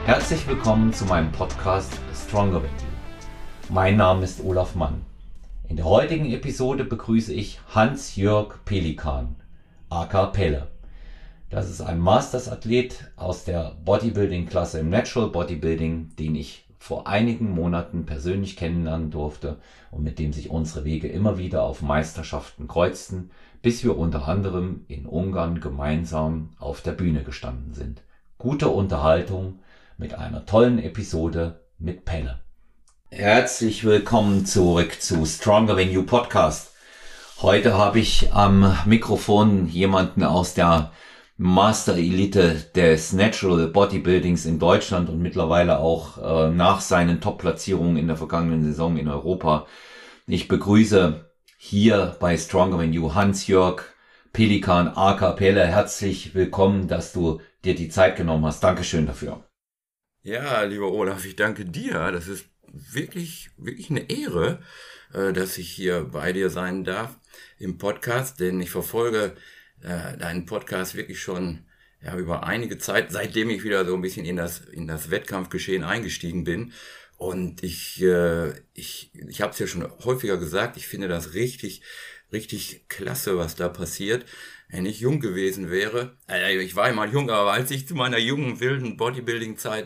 Herzlich willkommen zu meinem Podcast Stronger Than You. Mein Name ist Olaf Mann. In der heutigen Episode begrüße ich Hans-Jörg Pelikan, aka Pelle. Das ist ein Masters-Athlet aus der Bodybuilding-Klasse im Natural Bodybuilding, den ich vor einigen Monaten persönlich kennenlernen durfte und mit dem sich unsere Wege immer wieder auf Meisterschaften kreuzten, bis wir unter anderem in Ungarn gemeinsam auf der Bühne gestanden sind. Gute Unterhaltung mit einer tollen Episode mit Pelle. Herzlich willkommen zurück zu Stronger Than You Podcast. Heute habe ich am Mikrofon jemanden aus der Master Elite des Natural Bodybuildings in Deutschland und mittlerweile auch nach seinen Top-Platzierungen in der vergangenen Saison in Europa. Ich begrüße hier bei Stronger Than You Hans-Jörg Pelikan aka Pelle. Herzlich willkommen, dass du dir die Zeit genommen hast. Dankeschön dafür. Ja, lieber Olaf, ich danke dir. Das ist wirklich eine Ehre, dass ich hier bei dir sein darf im Podcast, denn ich verfolge deinen Podcast wirklich schon über einige Zeit, seitdem ich wieder so ein bisschen in das Wettkampfgeschehen eingestiegen bin. Und ich habe es ja schon häufiger gesagt, ich finde das richtig klasse, was da passiert. Wenn ich jung gewesen wäre, ich war immer jung, aber als ich zu meiner jungen, wilden Bodybuilding-Zeit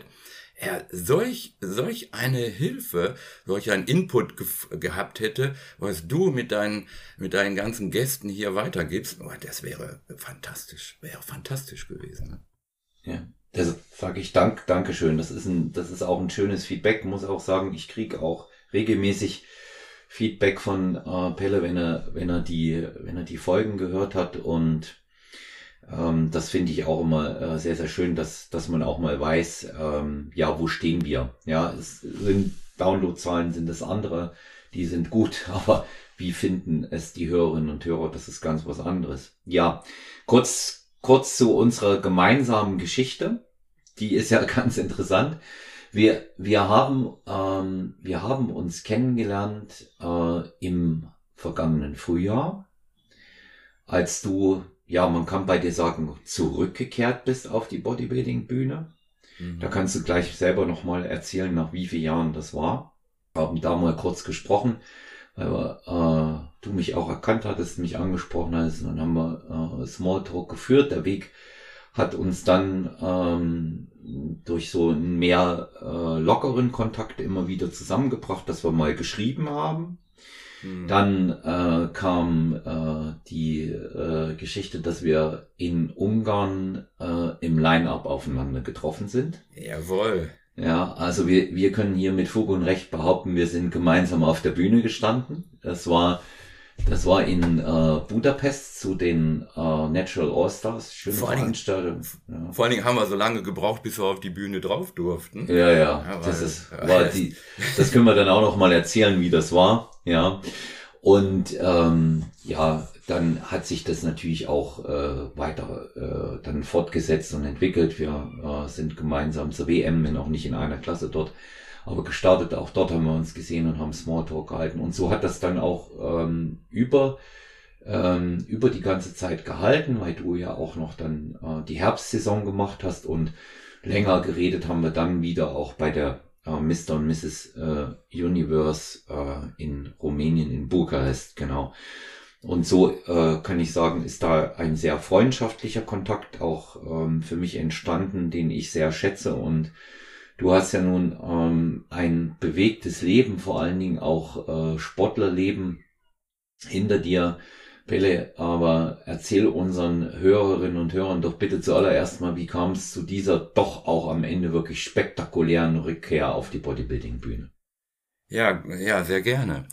solch eine Hilfe, solch einen Input gehabt hätte, was du mit deinen ganzen Gästen hier weitergibst, das wäre fantastisch gewesen. Ne? Ja, das sage ich Dankeschön. Das ist auch ein schönes Feedback. Muss auch sagen, ich kriege auch regelmäßig Feedback von Pelle, wenn er die Folgen gehört hat, und das finde ich auch immer sehr, sehr schön, dass man auch mal weiß, wo stehen wir. Ja, Downloadzahlen sind das andere, die sind gut, aber wie finden es die Hörerinnen und Hörer, das ist ganz was anderes. Ja, kurz zu unserer gemeinsamen Geschichte, die ist ja ganz interessant. Wir haben uns kennengelernt im vergangenen Frühjahr, als du, man kann bei dir sagen, zurückgekehrt bist auf die Bodybuilding-Bühne. Mhm. Da kannst du gleich selber nochmal erzählen, nach wie vielen Jahren das war. Wir haben da mal kurz gesprochen, weil du mich auch erkannt hattest, mich angesprochen hast, und dann haben wir Smalltalk geführt. Der Weg hat uns dann durch so einen mehr lockeren Kontakt immer wieder zusammengebracht, dass wir mal geschrieben haben. Dann kam die Geschichte, dass wir in Ungarn im Line-Up aufeinander getroffen sind. Jawohl. Ja, also wir können hier mit Fug und Recht behaupten, wir sind gemeinsam auf der Bühne gestanden. Das war in Budapest zu den Natural All-Stars. Schöne Veranstaltung. Ja. Vor allen Dingen haben wir so lange gebraucht, bis wir auf die Bühne drauf durften. Ja. Das können wir dann auch noch mal erzählen, wie das war. Ja. Und dann hat sich das natürlich auch weiter dann fortgesetzt und entwickelt. Wir sind gemeinsam zur WM, wenn auch nicht in einer Klasse dort. Aber gestartet, auch dort haben wir uns gesehen und haben Smalltalk gehalten. Und so hat das dann auch über die ganze Zeit gehalten, weil du ja auch noch dann die Herbstsaison gemacht hast, und länger geredet haben wir dann wieder auch bei der Mr. und Mrs. Universe in Rumänien, in Bukarest, genau. Und so kann ich sagen, ist da ein sehr freundschaftlicher Kontakt auch für mich entstanden, den ich sehr schätze. Und du hast ja nun ein bewegtes Leben, vor allen Dingen auch Sportlerleben hinter dir, Pelle. Aber erzähl unseren Hörerinnen und Hörern doch bitte zuallererst mal, wie kam es zu dieser doch auch am Ende wirklich spektakulären Rückkehr auf die Bodybuilding-Bühne? Ja, sehr gerne.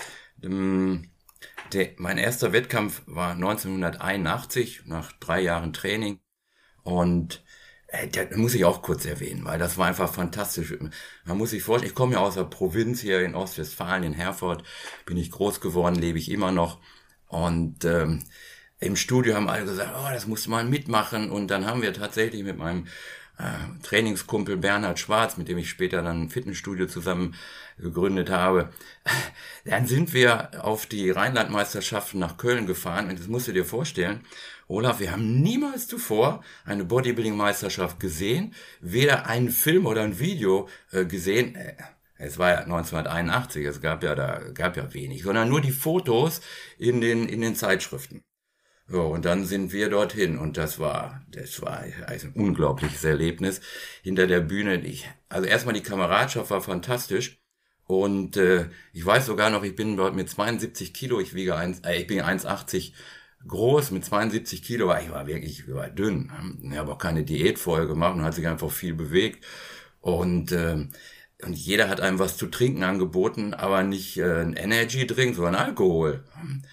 Mein erster Wettkampf war 1981, nach 3 Jahren Training, und das muss ich auch kurz erwähnen, weil das war einfach fantastisch. Man muss sich vorstellen, ich komme ja aus der Provinz hier in Ostwestfalen, in Herford, bin ich groß geworden, lebe ich immer noch. Und im Studio haben alle gesagt, das musst du mal mitmachen. Und dann haben wir tatsächlich mit meinem Trainingskumpel Bernhard Schwarz, mit dem ich später dann ein Fitnessstudio zusammen gegründet habe. Dann sind wir auf die Rheinlandmeisterschaften nach Köln gefahren und das musst du dir vorstellen, Olaf, wir haben niemals zuvor eine Bodybuilding-Meisterschaft gesehen, weder einen Film oder ein Video gesehen. Es war ja 1981, es gab ja wenig, sondern nur die Fotos in den Zeitschriften. So, und dann sind wir dorthin und das war ein unglaubliches Erlebnis hinter der Bühne. Also erstmal die Kameradschaft war fantastisch und ich weiß sogar noch, ich bin dort mit 72 Kilo, ich bin 1,80 groß, mit 72 Kilo, ich war dünn. Ich habe auch keine Diät vorher gemacht und hat sich einfach viel bewegt und jeder hat einem was zu trinken angeboten, aber nicht ein Energy-Drink, sondern Alkohol.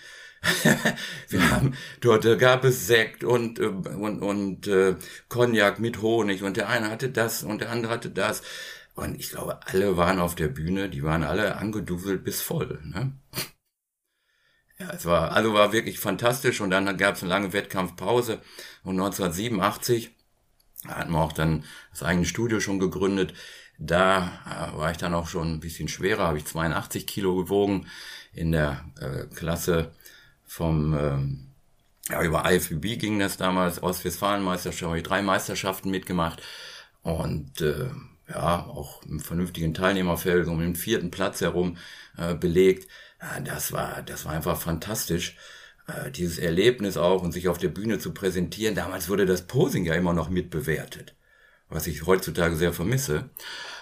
Dort gab es Sekt und Cognac mit Honig und der eine hatte das und der andere hatte das. Und ich glaube, alle waren auf der Bühne, die waren alle angeduselt bis voll. Ne? Ja, es war wirklich fantastisch und dann gab es eine lange Wettkampfpause und 1987 hatten wir auch dann das eigene Studio schon gegründet. Da war ich dann auch schon ein bisschen schwerer, habe ich 82 Kilo gewogen in der Klasse über IFBB ging das damals, Ostwestfalen-Meisterschaft, habe ich 3 Meisterschaften mitgemacht und auch im vernünftigen Teilnehmerfeld um den 4. Platz herum belegt. Ja, das war einfach fantastisch, dieses Erlebnis auch und sich auf der Bühne zu präsentieren. Damals wurde das Posing ja immer noch mitbewertet, was ich heutzutage sehr vermisse.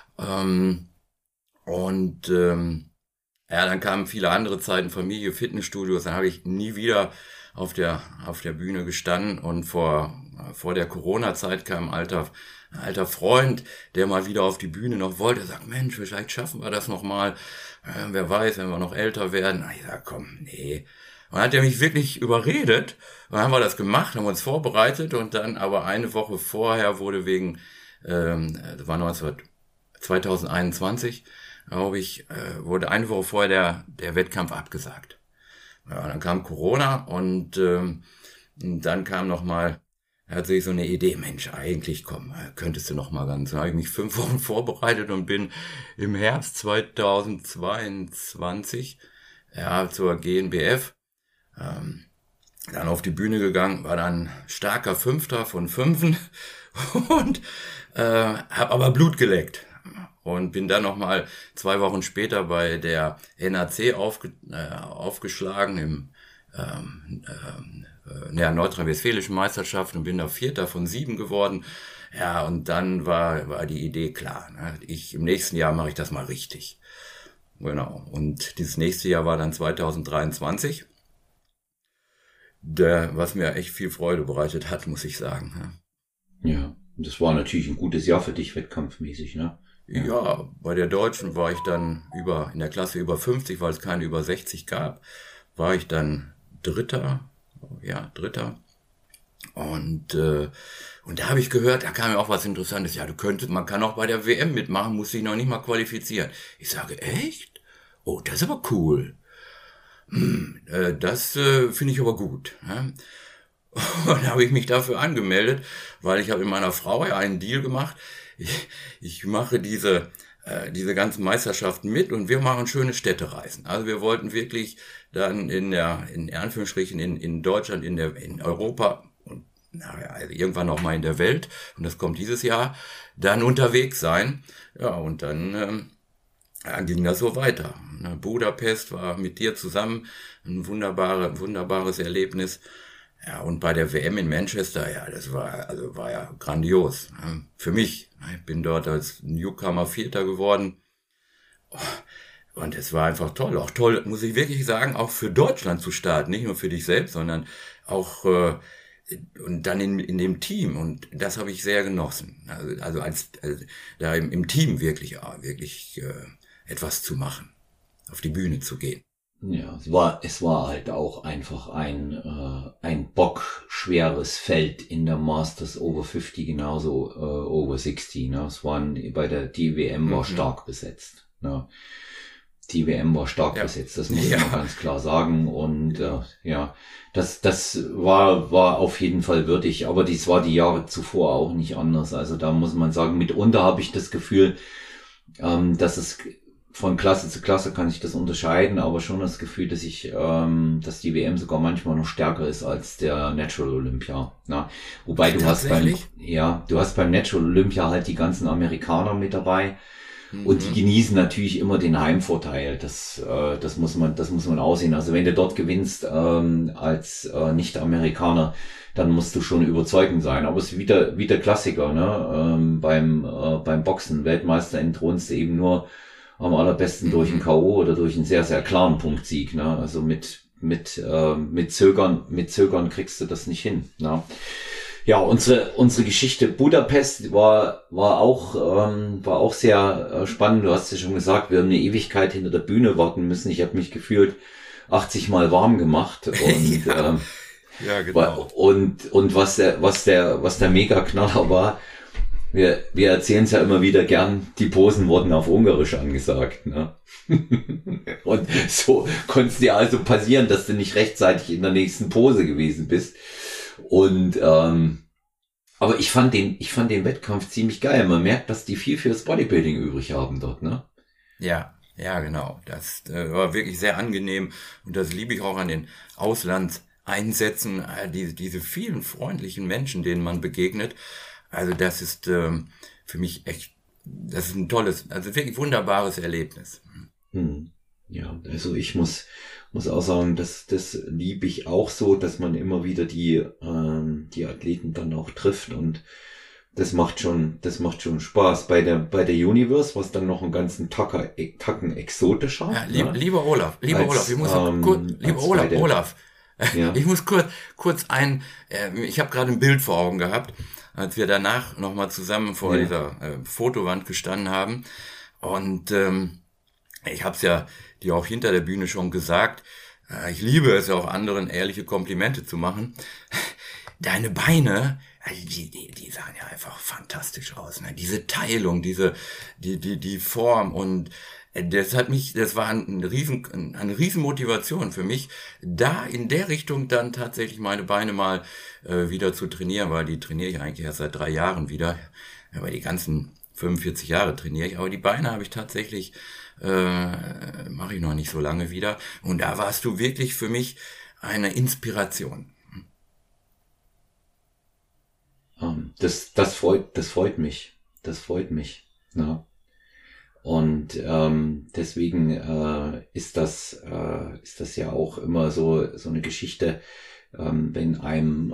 Dann kamen viele andere Zeiten, Familie, Fitnessstudios, dann habe ich nie wieder auf der Bühne gestanden und vor der Corona-Zeit kam ein alter Freund, der mal wieder auf die Bühne noch wollte, sagt, Mensch, vielleicht schaffen wir das noch mal, wer weiß, wenn wir noch älter werden. Ich sag, komm, nee. Und dann hat er mich wirklich überredet, und dann haben wir das gemacht, haben uns vorbereitet und dann aber eine Woche vorher wurde das war 2021, glaube ich, wurde eine Woche vorher der Wettkampf abgesagt. Ja, dann kam Corona und dann kam nochmal, hatte ich so eine Idee, Mensch, eigentlich könntest du noch mal ganz. Dann habe ich mich 5 Wochen vorbereitet und bin im Herbst 2022 zur GNBF dann auf die Bühne gegangen, war dann starker 5. von 5 und habe aber Blut geleckt. Und bin dann nochmal 2 Wochen später bei der NAC aufgeschlagen im nordrhein-westfälischen Meisterschaft und bin da 4. von 7 geworden. Ja, und dann war die Idee klar. Ne? Im nächsten Jahr mache ich das mal richtig. Genau. Und dieses nächste Jahr war dann 2023, was mir echt viel Freude bereitet hat, muss ich sagen. Ne? Ja, das war natürlich ein gutes Jahr für dich, wettkampfmäßig, ne? Ja, bei der Deutschen war ich dann in der Klasse über 50, weil es keine über 60 gab, war ich dann Dritter. Und da habe ich gehört, da kam ja auch was Interessantes. Ja, man kann auch bei der WM mitmachen, muss sich noch nicht mal qualifizieren. Ich sage, echt? Oh, das ist aber cool. Das finde ich aber gut. Ne? Und da habe ich mich dafür angemeldet, weil ich habe mit meiner Frau ja einen Deal gemacht. Ich mache diese ganzen Meisterschaften mit und wir machen schöne Städtereisen. Also wir wollten wirklich dann in Anführungsstrichen in Deutschland, in Europa und also irgendwann auch mal in der Welt, und das kommt dieses Jahr, dann unterwegs sein. Ja, und dann ging das so weiter. Budapest war mit dir zusammen ein wunderbares Erlebnis. Ja, und bei der WM in Manchester, ja, das war ja grandios. Für mich. Ich bin dort als Newcomer 4. geworden. Und es war einfach toll. Auch toll, muss ich wirklich sagen, auch für Deutschland zu starten. Nicht nur für dich selbst, sondern auch und dann in dem Team. Und das habe ich sehr genossen. Also da im Team wirklich etwas zu machen. Auf die Bühne zu gehen. Ja, es war halt auch einfach ein bockschweres Feld in der Masters over 50, genauso over 60. Ne? Die WM war stark besetzt. Ne? die WM war stark besetzt, das muss man ganz klar sagen. Und das war auf jeden Fall würdig, aber dies war die Jahre zuvor auch nicht anders. Also da muss man sagen, mitunter habe ich das Gefühl, dass es von Klasse zu Klasse kann ich das unterscheiden, aber schon das Gefühl, dass dass die WM sogar manchmal noch stärker ist als der Natural Olympia. Na, wobei du hast beim Natural Olympia halt die ganzen Amerikaner mit dabei. Und die genießen natürlich immer den Heimvorteil. Das muss man aussehen. Also wenn du dort gewinnst als Nicht-Amerikaner, dann musst du schon überzeugend sein. Aber es ist wieder Klassiker, ne? Beim Boxen. Weltmeister entthronst du eben nur am allerbesten durch einen K.O. oder durch einen sehr, sehr klaren Punktsieg, ne? Also mit Zögern kriegst du das nicht hin, ne? Ja, unsere Geschichte Budapest war auch sehr spannend. Du hast ja schon gesagt, wir haben eine Ewigkeit hinter der Bühne warten müssen. Ich habe mich gefühlt 80 Mal warm gemacht und ja, genau. Und was der Mega-Knaller war, wir erzählen es ja immer wieder gern, die Posen wurden auf Ungarisch angesagt, ne? Und so konnte es dir also passieren, dass du nicht rechtzeitig in der nächsten Pose gewesen bist. Und aber ich fand den Wettkampf ziemlich geil. Man merkt, dass die viel fürs Bodybuilding übrig haben dort, ne? Ja, genau. Das war wirklich sehr angenehm und das liebe ich auch an den Auslandseinsätzen, diese vielen freundlichen Menschen, denen man begegnet. Also das ist für mich echt, das ist ein tolles, also wirklich wunderbares Erlebnis. Ja, also ich muss auch sagen, das liebe ich auch so, dass man immer wieder die Athleten dann auch trifft und das macht schon Spaß. Bei der Universe war es dann noch einen ganzen Tacken exotischer. Ja, lieber Olaf, ich muss Olaf, ja. Ich muss kurz ich habe gerade ein Bild vor Augen gehabt, als wir danach nochmal zusammen vor dieser Fotowand gestanden haben und ich habe es ja dir auch hinter der Bühne schon gesagt, ich liebe es ja auch anderen ehrliche Komplimente zu machen. Deine Beine, die sahen ja einfach fantastisch aus, ne? Diese Teilung, die Form und das war eine riesen Motivation für mich, da in der Richtung dann tatsächlich meine Beine mal wieder zu trainieren, weil die trainiere ich eigentlich erst seit 3 Jahren wieder, aber die ganzen 45 Jahre trainiere ich, aber die Beine habe ich tatsächlich mache ich noch nicht so lange wieder. Und da warst du wirklich für mich eine Inspiration. Das freut mich. Das freut mich. Ne? Und deswegen ist das ja auch immer so eine Geschichte, wenn einem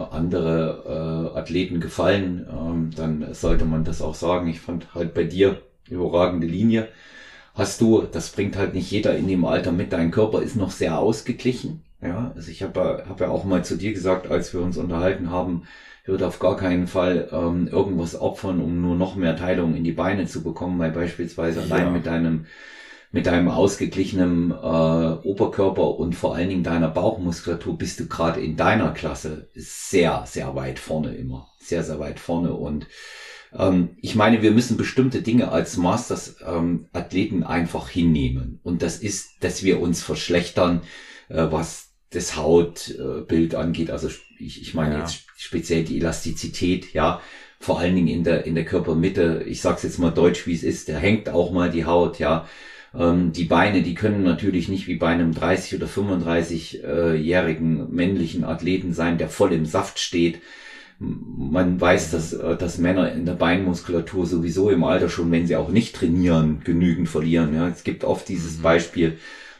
andere Athleten gefallen, dann sollte man das auch sagen. Ich fand halt bei dir überragende Linie. Das bringt halt nicht jeder in dem Alter mit. Dein Körper ist noch sehr ausgeglichen. Ja, also ich hab ja auch mal zu dir gesagt, als wir uns unterhalten haben, ich würde auf gar keinen Fall irgendwas opfern, um nur noch mehr Teilung in die Beine zu bekommen, weil beispielsweise allein mit deinem ausgeglichenen Oberkörper und vor allen Dingen deiner Bauchmuskulatur bist du gerade in deiner Klasse sehr, sehr weit vorne immer. Sehr, sehr weit vorne und ich meine, wir müssen bestimmte Dinge als Masters-Athleten einfach hinnehmen. Und das ist, dass wir uns verschlechtern, was das Hautbild angeht. Also ich meine jetzt speziell die Elastizität, ja, vor allen Dingen in der Körpermitte. Ich sag's jetzt mal deutsch, wie es ist. Da hängt auch mal die Haut, ja. Die Beine, die können natürlich nicht wie bei einem 30- oder 35-jährigen männlichen Athleten sein, der voll im Saft steht. Man weiß, dass Männer in der Beinmuskulatur sowieso im Alter schon, wenn sie auch nicht trainieren, genügend verlieren. Ja, es gibt oft dieses Beispiel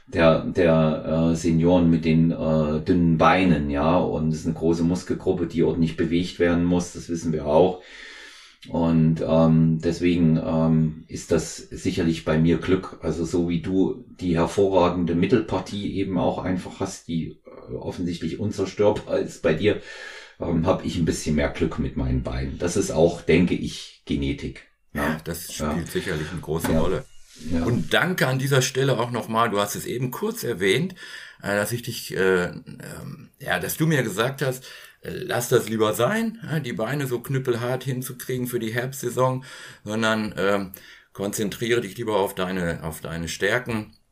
der Senioren mit den dünnen Beinen, ja, und es ist eine große Muskelgruppe, die ordentlich bewegt werden muss. Das wissen wir auch. Und deswegen ist das sicherlich bei mir Glück. Also so wie du die hervorragende Mittelpartie eben auch einfach hast, die offensichtlich unzerstörbar ist bei dir, habe ich ein bisschen mehr Glück mit meinen Beinen. Das ist auch, denke ich, Genetik. Ja, das spielt sicherlich eine große Rolle. Ja. Und danke an dieser Stelle auch nochmal, du hast es eben kurz erwähnt, dass ich dich, dass du mir gesagt hast, lass das lieber sein, die Beine so knüppelhart hinzukriegen für die Herbstsaison, sondern konzentriere dich lieber auf deine Stärken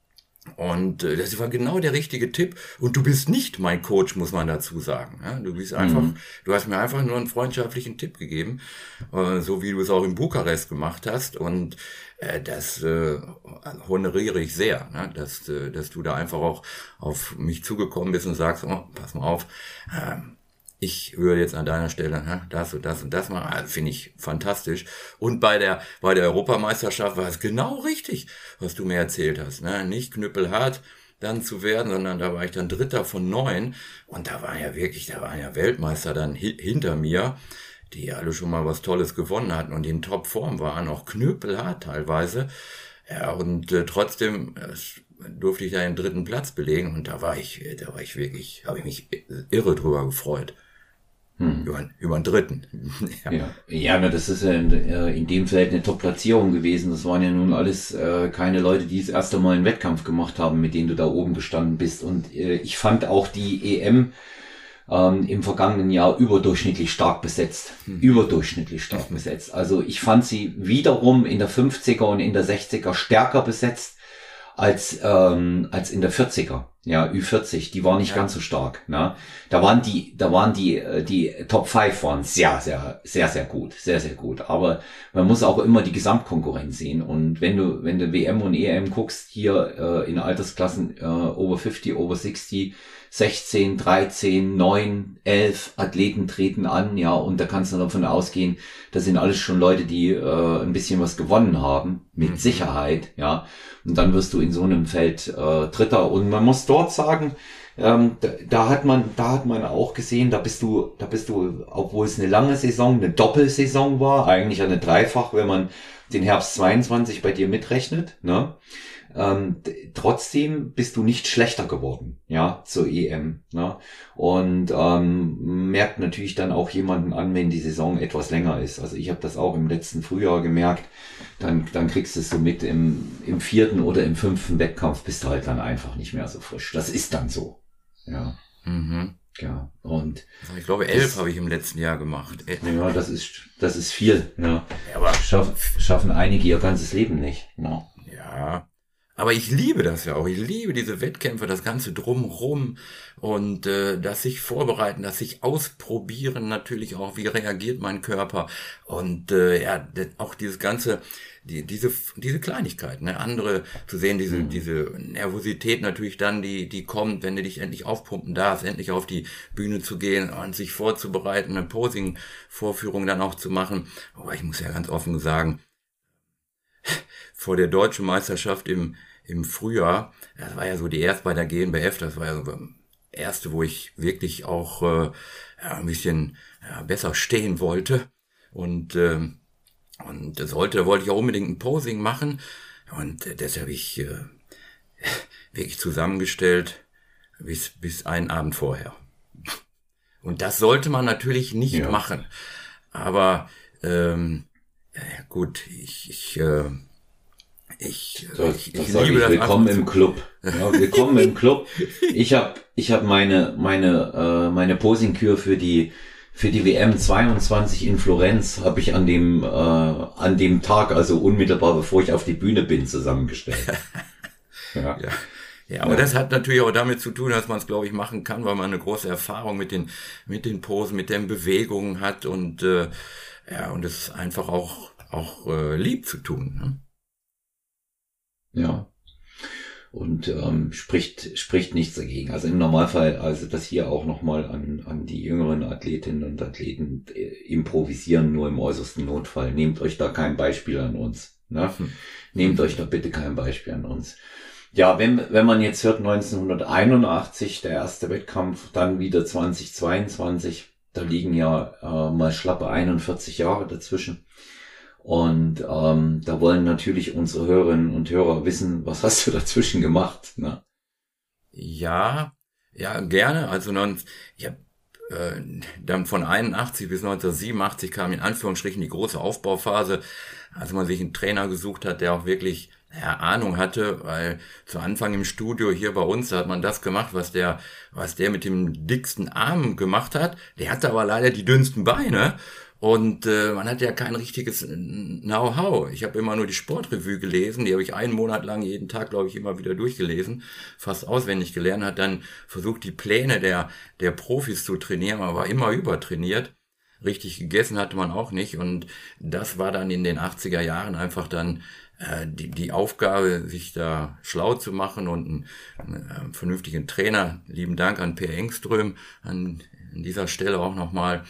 Und das war genau der richtige Tipp. Und du bist nicht mein Coach, muss man dazu sagen. Ja, du bist einfach, du hast mir einfach nur einen freundschaftlichen Tipp gegeben, so wie du es auch in Bukarest gemacht hast. Und das honoriere ich sehr, ne? Dass du da einfach auch auf mich zugekommen bist und sagst, oh, pass mal auf, ich würde jetzt an deiner Stelle das und das und das machen. Also finde ich fantastisch. Und bei der Europameisterschaft war es genau richtig, was du mir erzählt hast. Ne? Nicht knüppelhart dann zu werden, sondern da war ich dann Dritter von 9. Und da waren ja Weltmeister dann hinter mir, die alle schon mal was Tolles gewonnen hatten und die in Topform waren, auch knüppelhart teilweise. Ja, und trotzdem durfte ich da den 3. Platz belegen und da war ich wirklich, habe ich mich irre drüber gefreut. Über den 3. Das ist ja in dem Feld eine Top-Platzierung gewesen. Das waren ja nun alles keine Leute, die das erste Mal einen Wettkampf gemacht haben, mit denen du da oben gestanden bist. Und ich fand auch die EM im vergangenen Jahr überdurchschnittlich stark besetzt. Überdurchschnittlich stark besetzt. Also ich fand sie wiederum in der 50er und in der 60er stärker besetzt als in der 40er. Ja, Ü40, die war nicht ganz so stark, ne? Da waren die Top 5 waren sehr, sehr, sehr, sehr gut, sehr, sehr gut. Aber man muss auch immer die Gesamtkonkurrenz sehen. Und wenn du WM und EM guckst, hier in Altersklassen over 50, over 60, 16, 13, 9, 11 Athleten treten an, ja, und da kannst du davon ausgehen, das sind alles schon Leute, die ein bisschen was gewonnen haben, mit Sicherheit, ja. Und dann wirst du in so einem Feld Dritter. Und man muss dort sagen, da hat man auch gesehen, da bist du, obwohl es eine lange Saison, eine Doppelsaison war, eigentlich eine Dreifach, wenn man den Herbst 22 bei dir mitrechnet, ne? Trotzdem bist du nicht schlechter geworden, ja, zur EM, ne? Und merkt natürlich dann auch jemanden an, wenn die Saison etwas länger ist. Also ich habe das auch im letzten Frühjahr gemerkt. Dann kriegst du es so mit im 4. oder im 5. Wettkampf bist du halt dann einfach nicht mehr so frisch. Das ist dann so, ja. Ja, und ich glaube 11 habe ich im letzten Jahr gemacht. Ja, das ist viel, ja. Aber schaffen einige ihr ganzes Leben nicht, ne? Ja. Aber ich liebe das ja auch. Ich liebe diese Wettkämpfe, das Ganze drumherum und das sich vorbereiten, das sich ausprobieren natürlich auch, wie reagiert mein Körper und auch dieses Ganze, diese Kleinigkeiten, ne? Andere zu sehen, diese Nervosität natürlich dann, die kommt, wenn du dich endlich aufpumpen darfst, endlich auf die Bühne zu gehen und sich vorzubereiten, eine Posing-Vorführung dann auch zu machen. Aber ich muss ja ganz offen sagen, vor der deutschen Meisterschaft im Frühjahr, das war ja so die erste bei der GNBF, das war ja so das erste, wo ich wirklich auch ein bisschen besser stehen wollte und da wollte ich auch unbedingt ein Posing machen und das habe ich wirklich zusammengestellt bis einen Abend vorher. Und das sollte man natürlich nicht machen, aber gut, ich liebe das. Willkommen im Club. Ja, willkommen im Club. Ich hab meine Posing-Kür für die WM 22 in Florenz habe ich an dem Tag, also unmittelbar bevor ich auf die Bühne bin, zusammengestellt. Ja, aber das hat natürlich auch damit zu tun, dass man es, glaube ich, machen kann, weil man eine große Erfahrung mit den Posen, mit den Bewegungen hat und und es ist einfach auch lieb zu tun, ne? Ja. Und spricht nichts dagegen. Also im Normalfall, also das hier auch nochmal an die jüngeren Athletinnen und Athleten improvisieren, nur im äußersten Notfall. Nehmt euch da kein Beispiel an uns. Ne? Nehmt euch da bitte kein Beispiel an uns. Ja, wenn man jetzt hört 1981, der erste Wettkampf, dann wieder 2022, da liegen ja mal schlappe 41 Jahre dazwischen. Und da wollen natürlich unsere Hörerinnen und Hörer wissen, was hast du dazwischen gemacht? Ne? Ja, gerne. Also ich habe dann von 81 bis 1987 kam in Anführungsstrichen die große Aufbauphase, als man sich einen Trainer gesucht hat, der auch wirklich Ahnung hatte, weil zu Anfang im Studio hier bei uns, da hat man das gemacht, was der mit dem dicksten Arm gemacht hat. Der hatte aber leider die dünnsten Beine. Und man hat ja kein richtiges Know-how. Ich habe immer nur die Sportrevue gelesen, die habe ich einen Monat lang jeden Tag, glaube ich, immer wieder durchgelesen, fast auswendig gelernt, hat dann versucht, die Pläne der Profis zu trainieren, aber war immer übertrainiert. Richtig gegessen hatte man auch nicht, und das war dann in den 80er Jahren einfach dann die Aufgabe, sich da schlau zu machen und einen vernünftigen Trainer, lieben Dank an Per Engström, an dieser Stelle auch nochmal,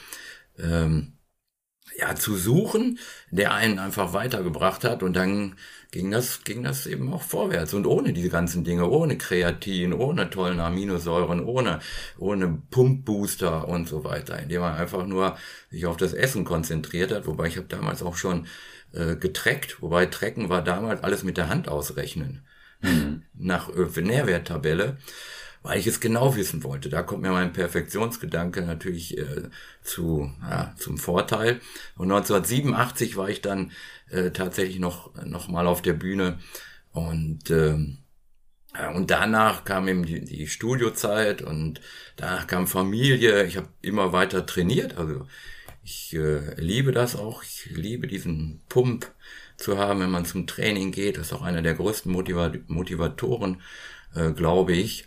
zu suchen, der einen einfach weitergebracht hat, und dann ging das eben auch vorwärts, und ohne diese ganzen Dinge, ohne Kreatin, ohne tollen Aminosäuren, ohne Pumpbooster und so weiter, indem man einfach nur sich auf das Essen konzentriert hat, wobei ich habe damals auch schon getreckt, wobei Trecken war damals alles mit der Hand ausrechnen, nach Nährwerttabelle, weil ich es genau wissen wollte. Da kommt mir mein Perfektionsgedanke natürlich zum Vorteil. Und 1987 war ich dann tatsächlich noch mal auf der Bühne, und danach kam eben die Studiozeit, und danach kam Familie. Ich habe immer weiter trainiert, also ich liebe das auch. Ich liebe diesen Pump zu haben, wenn man zum Training geht. Das ist auch einer der größten Motivatoren, glaube ich,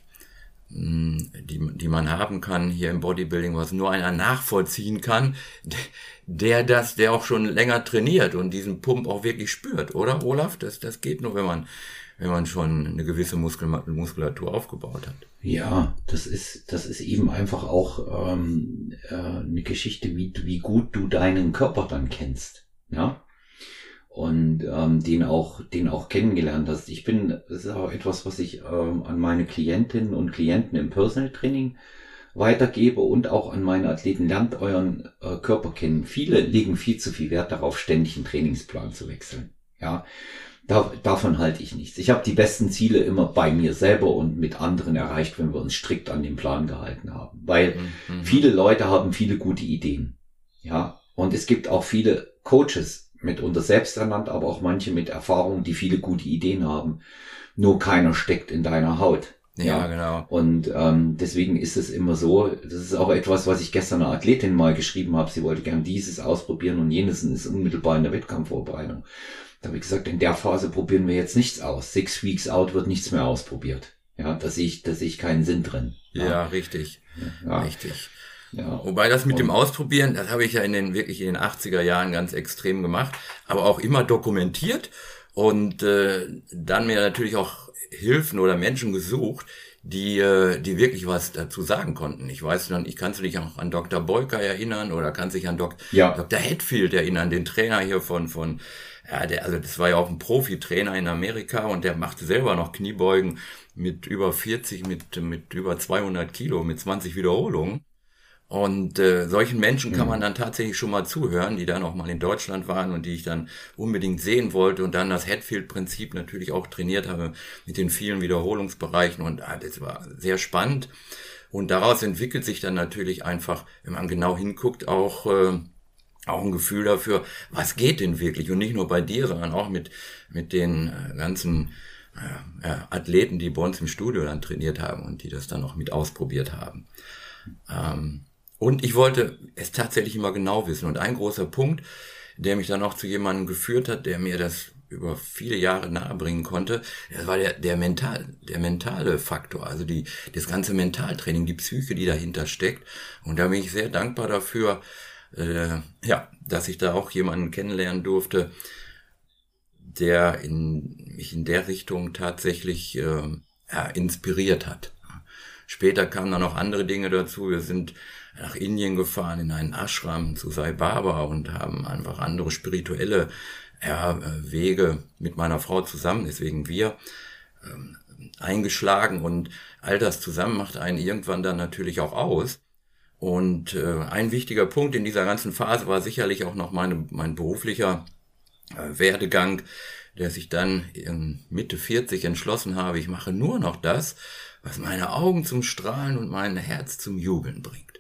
die man haben kann hier im Bodybuilding, was nur einer nachvollziehen kann, der auch schon länger trainiert und diesen Pump auch wirklich spürt, oder Olaf? Das geht nur, wenn man schon eine gewisse Muskulatur aufgebaut hat. Ja, das ist eben einfach auch eine Geschichte, wie gut du deinen Körper dann kennst, ja, und den auch kennengelernt hast. Das ist auch etwas, was ich an meine Klientinnen und Klienten im Personal Training weitergebe und auch an meine Athleten: lernt euren Körper kennen. Viele legen viel zu viel Wert darauf, ständig einen Trainingsplan zu wechseln, ja. Davon halte ich nichts. Ich habe die besten Ziele immer bei mir selber und mit anderen erreicht, wenn wir uns strikt an den Plan gehalten haben. Weil viele Leute haben viele gute Ideen. Ja, und es gibt auch viele Coaches, mitunter selbst ernannt, aber auch manche mit Erfahrung, die viele gute Ideen haben. Nur keiner steckt in deiner Haut. Ja, genau. Und deswegen ist es immer so, das ist auch etwas, was ich gestern einer Athletin mal geschrieben habe. Sie wollte gern dieses ausprobieren und jenes, und ist unmittelbar in der Wettkampfvorbereitung. Da habe ich gesagt, in der Phase probieren wir jetzt nichts aus. 6 weeks out wird nichts mehr ausprobiert. Ja, da sehe ich keinen Sinn drin. Ja, richtig. Ja. Richtig. Ja. Wobei das mit dem Ausprobieren, das habe ich ja in den 80er Jahren ganz extrem gemacht, aber auch immer dokumentiert, und dann mir natürlich auch Hilfen oder Menschen gesucht, die wirklich was dazu sagen konnten. Kannst du dich auch an Dr. Boyka erinnern, oder kannst dich an Dr. Hatfield erinnern, den Trainer hier das war ja auch ein Profitrainer in Amerika, und der machte selber noch Kniebeugen mit über 40, mit über 200 Kilo, mit 20 Wiederholungen. Und solchen Menschen kann man dann tatsächlich schon mal zuhören, die dann auch mal in Deutschland waren und die ich dann unbedingt sehen wollte, und dann das Hatfield-Prinzip natürlich auch trainiert habe mit den vielen Wiederholungsbereichen, und das war sehr spannend. Und daraus entwickelt sich dann natürlich einfach, wenn man genau hinguckt, auch ein Gefühl dafür, was geht denn wirklich, und nicht nur bei dir, sondern auch mit den ganzen Athleten, die bei uns im Studio dann trainiert haben und die das dann auch mit ausprobiert haben. Und ich wollte es tatsächlich immer genau wissen. Und ein großer Punkt, der mich dann auch zu jemandem geführt hat, der mir das über viele Jahre nahebringen konnte, das war der mentale Faktor, also das ganze Mentaltraining, die Psyche, die dahinter steckt. Und da bin ich sehr dankbar dafür, dass ich da auch jemanden kennenlernen durfte, der mich in der Richtung tatsächlich inspiriert hat. Später kamen dann noch andere Dinge dazu. Wir sind nach Indien gefahren, in einen Ashram zu Sai Baba, und haben einfach andere spirituelle Wege mit meiner Frau zusammen, deswegen wir, eingeschlagen, und all das zusammen macht einen irgendwann dann natürlich auch aus. Und ein wichtiger Punkt in dieser ganzen Phase war sicherlich auch noch mein beruflicher Werdegang, dass ich dann in Mitte 40 entschlossen habe, ich mache nur noch das, was meine Augen zum Strahlen und mein Herz zum Jubeln bringt.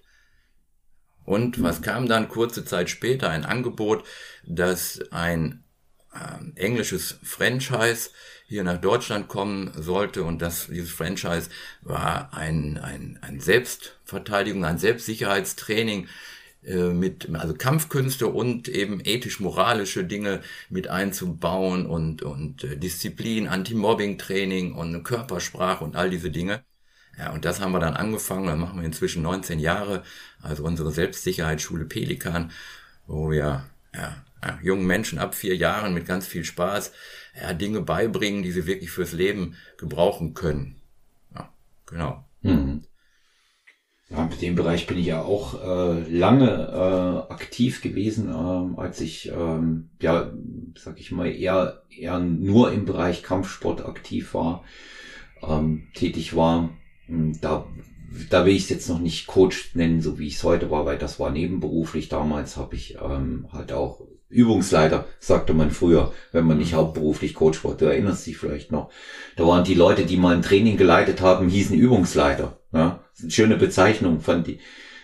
Und was kam dann kurze Zeit später? Ein Angebot, dass ein englisches Franchise hier nach Deutschland kommen sollte, und dieses Franchise war ein Selbstverteidigung, ein Selbstsicherheitstraining also Kampfkünste und eben ethisch-moralische Dinge mit einzubauen und Disziplin, Anti-Mobbing-Training und Körpersprache und all diese Dinge. Ja, und das haben wir dann angefangen, dann machen wir inzwischen 19 Jahre, also unsere Selbstsicherheitsschule Pelikan, wo wir jungen Menschen ab 4 Jahren mit ganz viel Spaß Dinge beibringen, die sie wirklich fürs Leben gebrauchen können. Ja, genau. Ja, mit dem Bereich bin ich ja auch lange aktiv gewesen, als ich, sag ich mal, eher nur im Bereich Kampfsport aktiv war, tätig war. Da will ich es jetzt noch nicht Coach nennen, so wie ich es heute war, weil das war nebenberuflich. Damals habe ich halt auch Übungsleiter, sagte man früher, wenn man nicht hauptberuflich Coach war. Du erinnerst dich vielleicht noch. Da waren die Leute, die mal ein Training geleitet haben, hießen Übungsleiter. Ja, das ist eine schöne Bezeichnung, finde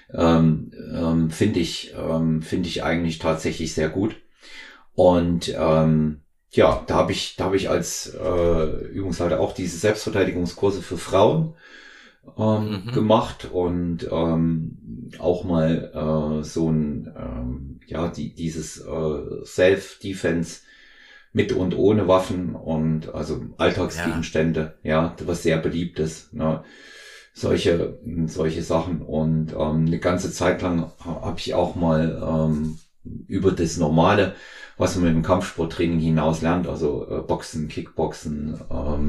ich eigentlich tatsächlich sehr gut. Und da habe ich als Übungsleiter auch diese Selbstverteidigungskurse für Frauen gemacht und auch mal so ein dieses Self-Defense mit und ohne Waffen und also Alltagsgegenstände, was sehr beliebt ist, ne? Solche Sachen und eine ganze Zeit lang habe ich auch mal über das Normale, was man mit dem Kampfsporttraining hinaus lernt, also Boxen, Kickboxen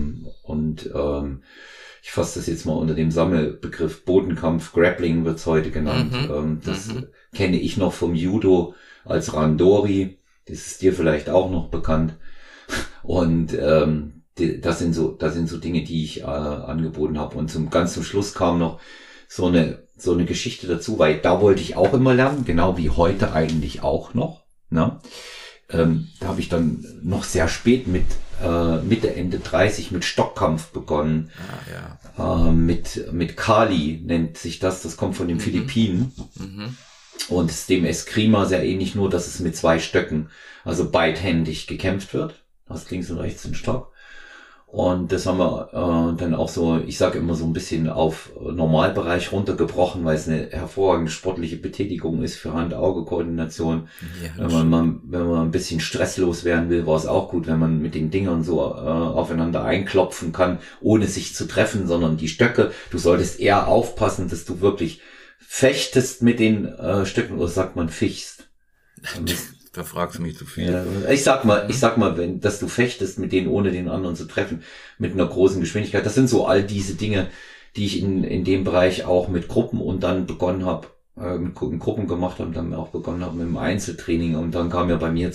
ich fasse das jetzt mal unter dem Sammelbegriff Bodenkampf, Grappling wird's heute genannt. Das kenne ich noch vom Judo als Randori. Das ist dir vielleicht auch noch bekannt. Und das sind so Dinge, die ich angeboten habe. Und ganz zum Schluss kam noch so eine Geschichte dazu, weil da wollte ich auch immer lernen, genau wie heute eigentlich auch noch. Ne? Da habe ich dann noch sehr spät mit Mitte, Ende 30 mit Stockkampf begonnen. Mit Kali nennt sich das kommt von den Philippinen. Und ist dem Eskrima sehr ähnlich, nur dass es mit 2 Stöcken, also beidhändig gekämpft wird. Hast links und rechts den Stock. Und das haben wir dann auch so, ich sage immer so ein bisschen auf Normalbereich runtergebrochen, weil es eine hervorragende sportliche Betätigung ist für Hand-Auge-Koordination. Ja, wenn man ein bisschen stresslos werden will, war es auch gut, wenn man mit den Dingern so aufeinander einklopfen kann, ohne sich zu treffen, sondern die Stöcke, du solltest eher aufpassen, dass du wirklich fechtest mit den Stöcken, oder sagt man fichst? Da fragst du mich zu viel. Ja, ich sag mal, dass du fechtest mit denen, ohne den anderen zu treffen, mit einer großen Geschwindigkeit. Das sind so all diese Dinge, die ich in dem Bereich auch mit Gruppen und dann begonnen habe, mit Gruppen gemacht habe und dann auch begonnen habe mit dem Einzeltraining. Und dann kam ja bei mir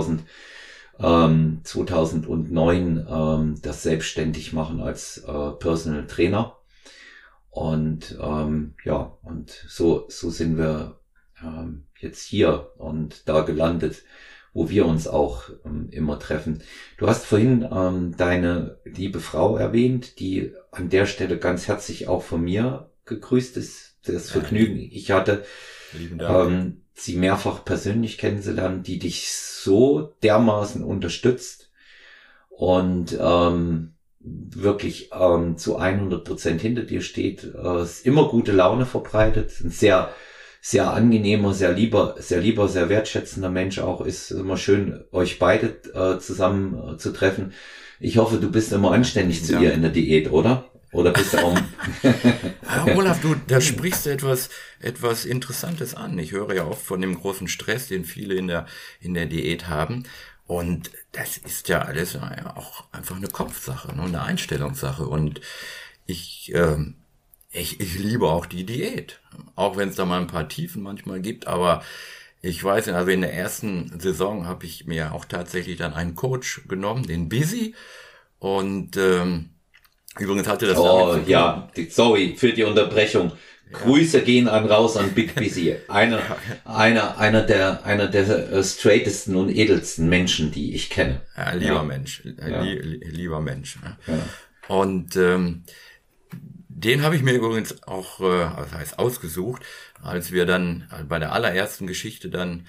2009 das Selbstständigmachen als Personal Trainer. Und so sind wir jetzt hier und da gelandet, wo wir uns auch immer treffen. Du hast vorhin deine liebe Frau erwähnt, die an der Stelle ganz herzlich auch von mir gegrüßt ist. Das Vergnügen, ich hatte sie mehrfach persönlich kennenzulernen, die dich so dermaßen unterstützt und wirklich zu 100% hinter dir steht, immer gute Laune verbreitet, ein sehr sehr angenehmer, sehr lieber, sehr wertschätzender Mensch auch. Ist immer schön, euch beide zusammen zu treffen. Ich hoffe, du bist immer anständig zu ihr in der Diät, oder? Oder bist du auch... Olaf, da sprichst du etwas Interessantes an. Ich höre ja oft von dem großen Stress, den viele in der Diät haben. Und das ist ja alles auch einfach eine Kopfsache, eine Einstellungssache. Und ich liebe auch die Diät, auch wenn es da mal ein paar Tiefen manchmal gibt, aber ich weiß nicht, also in der ersten Saison habe ich mir auch tatsächlich dann einen Coach genommen, den Busy, und übrigens hatte das... Sorry für die Unterbrechung. Ja. Grüße gehen raus an Big Busy, einer der straightesten und edelsten Menschen, die ich kenne. Ja, lieber Mensch. Lieber Mensch. Ja. Und den habe ich mir übrigens auch, ausgesucht, als wir dann bei der allerersten Geschichte dann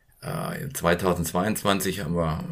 2022 haben wir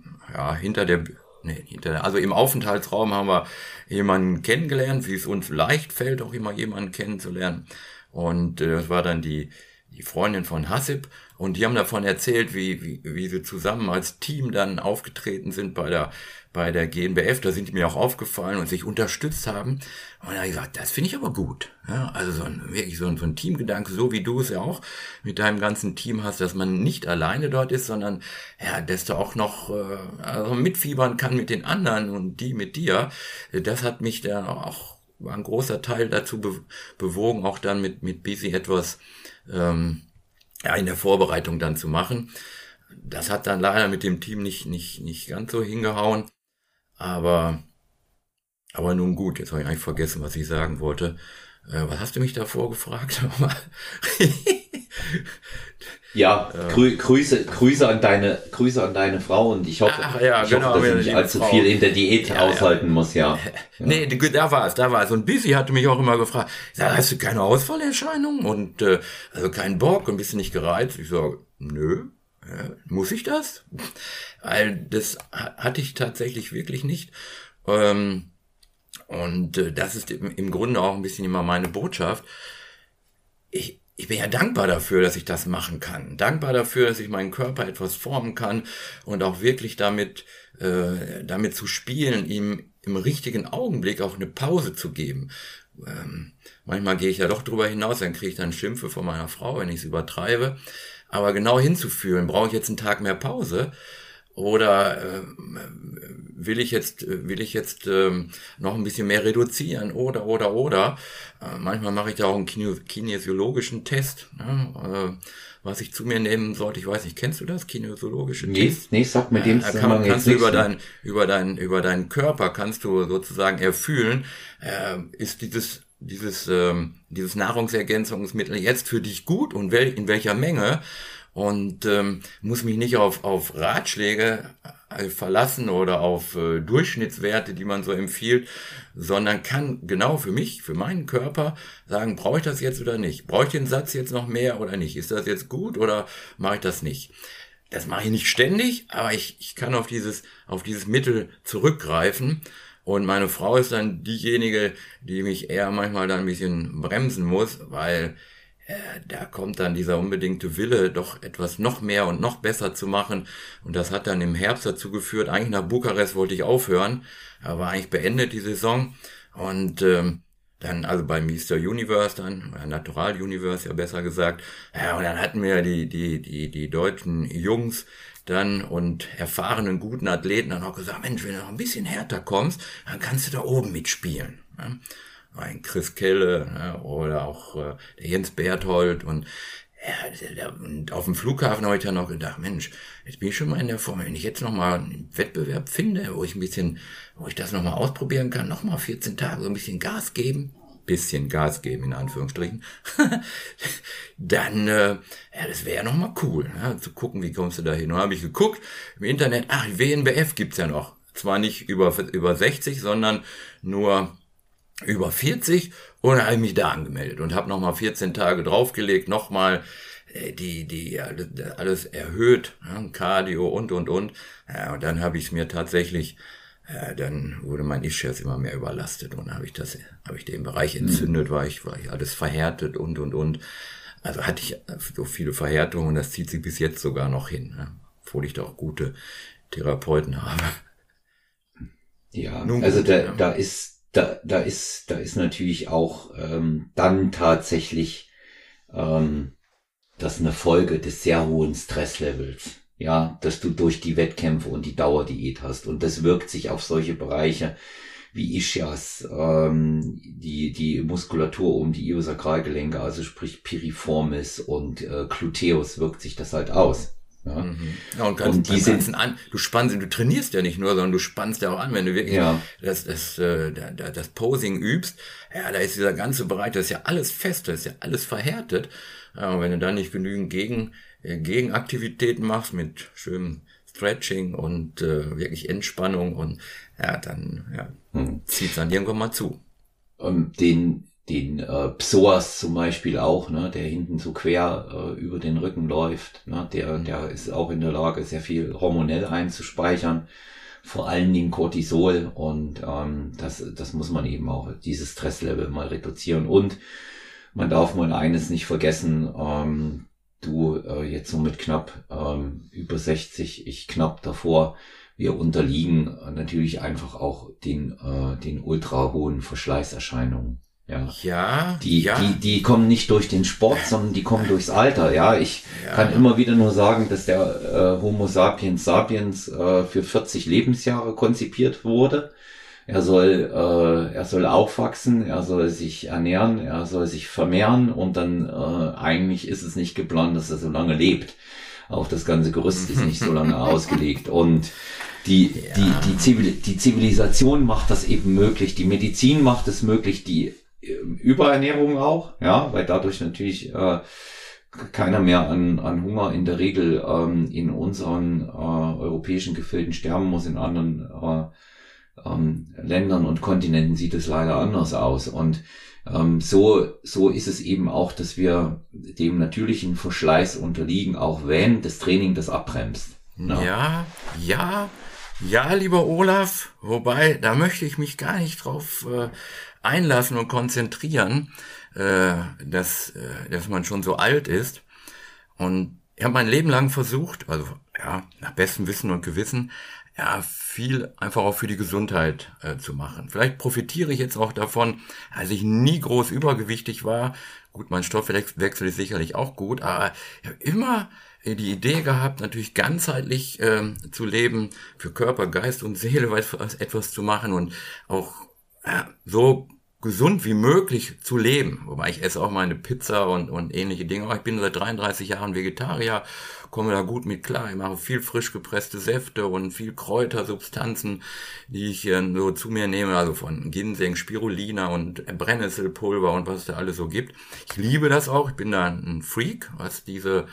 also im Aufenthaltsraum haben wir jemanden kennengelernt, wie es uns leicht fällt, auch immer jemanden kennenzulernen. Und das war dann die die Freundin von Hassib, und die haben davon erzählt, wie sie zusammen als Team dann aufgetreten sind bei der GNBF. Da sind die mir auch aufgefallen und sich unterstützt haben. Und da habe ich gesagt, das finde ich aber gut. Ja, also wirklich so ein Teamgedanke, so wie du es ja auch mit deinem ganzen Team hast, dass man nicht alleine dort ist, sondern ja, dass du auch noch also mitfiebern kann mit den anderen und die mit dir. Das hat mich da auch, war ein großer Teil dazu bewogen, auch dann mit Busy etwas in der Vorbereitung dann zu machen. Das hat dann leider mit dem Team nicht ganz so hingehauen, aber nun gut, jetzt habe ich eigentlich vergessen, was ich sagen wollte. Was hast du mich davor gefragt? Ja, Grüße an deine Frau, und ich hoffe, dass sie nicht allzu viel in der Diät aushalten muss, ja. Nee, da war es. Und Busy hatte mich auch immer gefragt, hast du keine Ausfallerscheinungen und also keinen Bock und bist du nicht gereizt? Ich sage, nö, muss ich das? Weil das hatte ich tatsächlich wirklich nicht. Und das ist im Grunde auch ein bisschen immer meine Botschaft. Ich bin ja dankbar dafür, dass ich das machen kann. Dankbar dafür, dass ich meinen Körper etwas formen kann und auch wirklich damit zu spielen, ihm im richtigen Augenblick auch eine Pause zu geben. Manchmal gehe ich ja doch drüber hinaus, dann kriege ich dann Schimpfe von meiner Frau, wenn ich es übertreibe. Aber genau hinzufühlen, brauche ich jetzt einen Tag mehr Pause? Oder will ich jetzt noch ein bisschen mehr reduzieren oder. Manchmal mache ich da auch einen kinesiologischen Test, was ich zu mir nehmen sollte. Ich weiß nicht, kennst du das, kinesiologische Test? Nee, sag mir dem Zusammenhang kannst du über deinen Körper kannst du sozusagen erfühlen, ist dieses Nahrungsergänzungsmittel jetzt für dich gut und in welcher Menge? Und muss mich nicht auf Ratschläge verlassen oder auf Durchschnittswerte, die man so empfiehlt, sondern kann genau für mich, für meinen Körper sagen, brauche ich das jetzt oder nicht? Brauche ich den Satz jetzt noch mehr oder nicht? Ist das jetzt gut oder mache ich das nicht? Das mache ich nicht ständig, aber ich kann auf dieses Mittel zurückgreifen. Und meine Frau ist dann diejenige, die mich eher manchmal dann ein bisschen bremsen muss, weil da kommt dann dieser unbedingte Wille, doch etwas noch mehr und noch besser zu machen. Und das hat dann im Herbst dazu geführt, eigentlich nach Bukarest wollte ich aufhören, aber eigentlich beendet die Saison. Und dann, also bei Mr. Universe dann, Natural Universe ja besser gesagt, ja, und dann hatten wir die deutschen Jungs dann und erfahrenen guten Athleten dann auch gesagt, Mensch, wenn du noch ein bisschen härter kommst, dann kannst du da oben mitspielen. Ja? Ein Chris Kelle oder auch der Jens Berthold und auf dem Flughafen habe ich dann noch gedacht, Mensch, jetzt bin ich schon mal in der Form, wenn ich jetzt noch mal einen Wettbewerb finde, wo ich das noch mal ausprobieren kann, noch mal 14 Tage so ein bisschen Gas geben in Anführungsstrichen, dann, das wäre ja noch mal cool, zu gucken, wie kommst du da hin. Und dann habe ich geguckt im Internet, WNBF gibt's ja noch, zwar nicht über 60, sondern nur über 40, und dann habe ich mich da angemeldet und habe nochmal 14 Tage draufgelegt, nochmal alles erhöht, Cardio und. Ja, und dann habe ich es mir tatsächlich, dann wurde mein Ischias immer mehr überlastet und habe ich den Bereich entzündet, war ich alles verhärtet und. Also hatte ich so viele Verhärtungen, und das zieht sich bis jetzt sogar noch hin, obwohl ich da auch gute Therapeuten habe. Ja, nun, also da ist natürlich auch dann tatsächlich das eine Folge des sehr hohen Stresslevels, ja, dass du durch die Wettkämpfe und die Dauerdiät hast, und das wirkt sich auf solche Bereiche wie Ischias, die Muskulatur um die Iliosakralgelenke, also sprich Piriformis und Gluteus, wirkt sich das halt aus. Ja, ja, und du trainierst ja nicht nur, sondern du spannst ja auch an, wenn du wirklich das Posing übst. Ja, da ist dieser ganze Bereich, das ist ja alles fest, das ist ja alles verhärtet. Ja, und wenn du dann nicht genügend Gegenaktivitäten machst mit schönem Stretching und wirklich Entspannung, und dann zieht es dann irgendwann mal zu. Den Psoas zum Beispiel auch, ne, der hinten so quer über den Rücken läuft, ne, der ist auch in der Lage, sehr viel hormonell einzuspeichern, vor allen Dingen Cortisol, und das muss man eben auch, dieses Stresslevel mal reduzieren. Und man darf mal eines nicht vergessen, du jetzt so mit knapp über 60, ich knapp davor. Wir unterliegen natürlich einfach auch den ultra hohen Verschleißerscheinungen. Ja. Die kommen nicht durch den Sport, sondern die kommen durchs Alter. Ja, ich kann immer wieder nur sagen, dass der Homo sapiens sapiens für 40 Lebensjahre konzipiert wurde. Er soll aufwachsen, er soll sich ernähren, er soll sich vermehren und dann eigentlich ist es nicht geplant, dass er so lange lebt. Auch das ganze Gerüst ist nicht so lange ausgelegt und die Zivilisation macht das eben möglich, die Medizin macht es möglich, die Überernährung auch, ja, weil dadurch natürlich keiner mehr an Hunger in der Regel in unseren europäischen Gefilden sterben muss, in anderen Ländern und Kontinenten sieht es leider anders aus und so ist es eben auch, dass wir dem natürlichen Verschleiß unterliegen, auch wenn das Training das abbremst. Ja, lieber Olaf, wobei, da möchte ich mich gar nicht drauf einlassen und konzentrieren, dass man schon so alt ist. Und ich habe mein Leben lang versucht, also ja, nach bestem Wissen und Gewissen, viel einfach auch für die Gesundheit zu machen. Vielleicht profitiere ich jetzt auch davon, als ich nie groß übergewichtig war. Gut, mein Stoffwechsel ist sicherlich auch gut, aber ich habe immer die Idee gehabt, natürlich ganzheitlich zu leben, für Körper, Geist und Seele etwas zu machen und auch so gesund wie möglich zu leben. Wobei ich esse auch meine Pizza und ähnliche Dinge. Aber ich bin seit 33 Jahren Vegetarier, komme da gut mit klar. Ich mache viel frisch gepresste Säfte und viel Kräutersubstanzen, die ich so zu mir nehme, also von Ginseng, Spirulina und Brennnesselpulver und was es da alles so gibt. Ich liebe das auch. Ich bin da ein Freak, was diese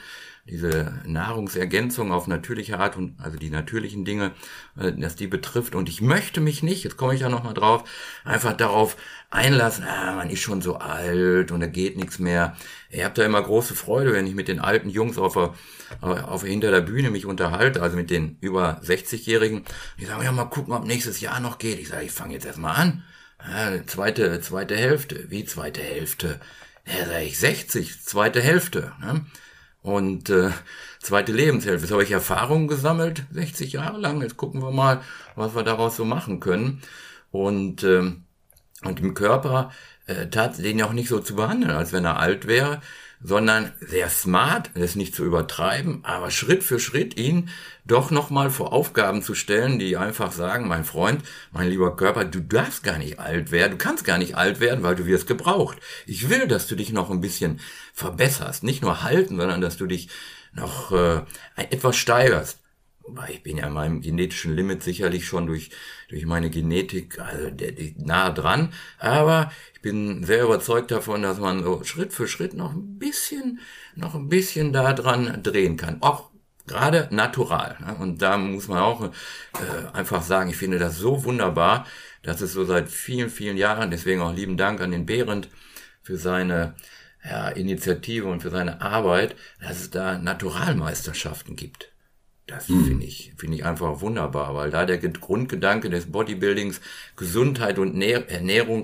Nahrungsergänzung auf natürliche Art und also die natürlichen Dinge, dass die betrifft. Und ich möchte mich nicht, jetzt komme ich ja nochmal drauf, einfach darauf einlassen, man ist schon so alt und da geht nichts mehr. Ich habe da immer große Freude, wenn ich mit den alten Jungs hinter der Bühne mich unterhalte, also mit den über 60-Jährigen. Die sagen, ja, mal gucken, ob nächstes Jahr noch geht. Ich sage, ich fange jetzt erstmal an. Zweite Hälfte. Wie zweite Hälfte? Ja, sage ich, 60, zweite Hälfte. Ne? Und zweite Lebenshälfte. Jetzt habe ich Erfahrungen gesammelt, 60 Jahre lang. Jetzt gucken wir mal, was wir daraus so machen können. Und im Körper den ja auch nicht so zu behandeln, als wenn er alt wäre, sondern sehr smart, das nicht zu übertreiben, aber Schritt für Schritt ihn doch nochmal vor Aufgaben zu stellen, die einfach sagen, mein Freund, mein lieber Körper, du darfst gar nicht alt werden, du kannst gar nicht alt werden, weil du wirst gebraucht. Ich will, dass du dich noch ein bisschen verbesserst, nicht nur halten, sondern dass du dich noch etwas steigerst. Wobei ich bin ja an meinem genetischen Limit sicherlich schon durch meine Genetik nah dran, aber ich bin sehr überzeugt davon, dass man so Schritt für Schritt noch ein bisschen da dran drehen kann. Auch gerade natural. Ne? Und da muss man auch einfach sagen, ich finde das so wunderbar, dass es so seit vielen, vielen Jahren, deswegen auch lieben Dank an den Behrendt für seine Initiative und für seine Arbeit, dass es da Naturalmeisterschaften gibt. Das finde ich einfach wunderbar, weil da der Grundgedanke des Bodybuildings Gesundheit und Ernährung,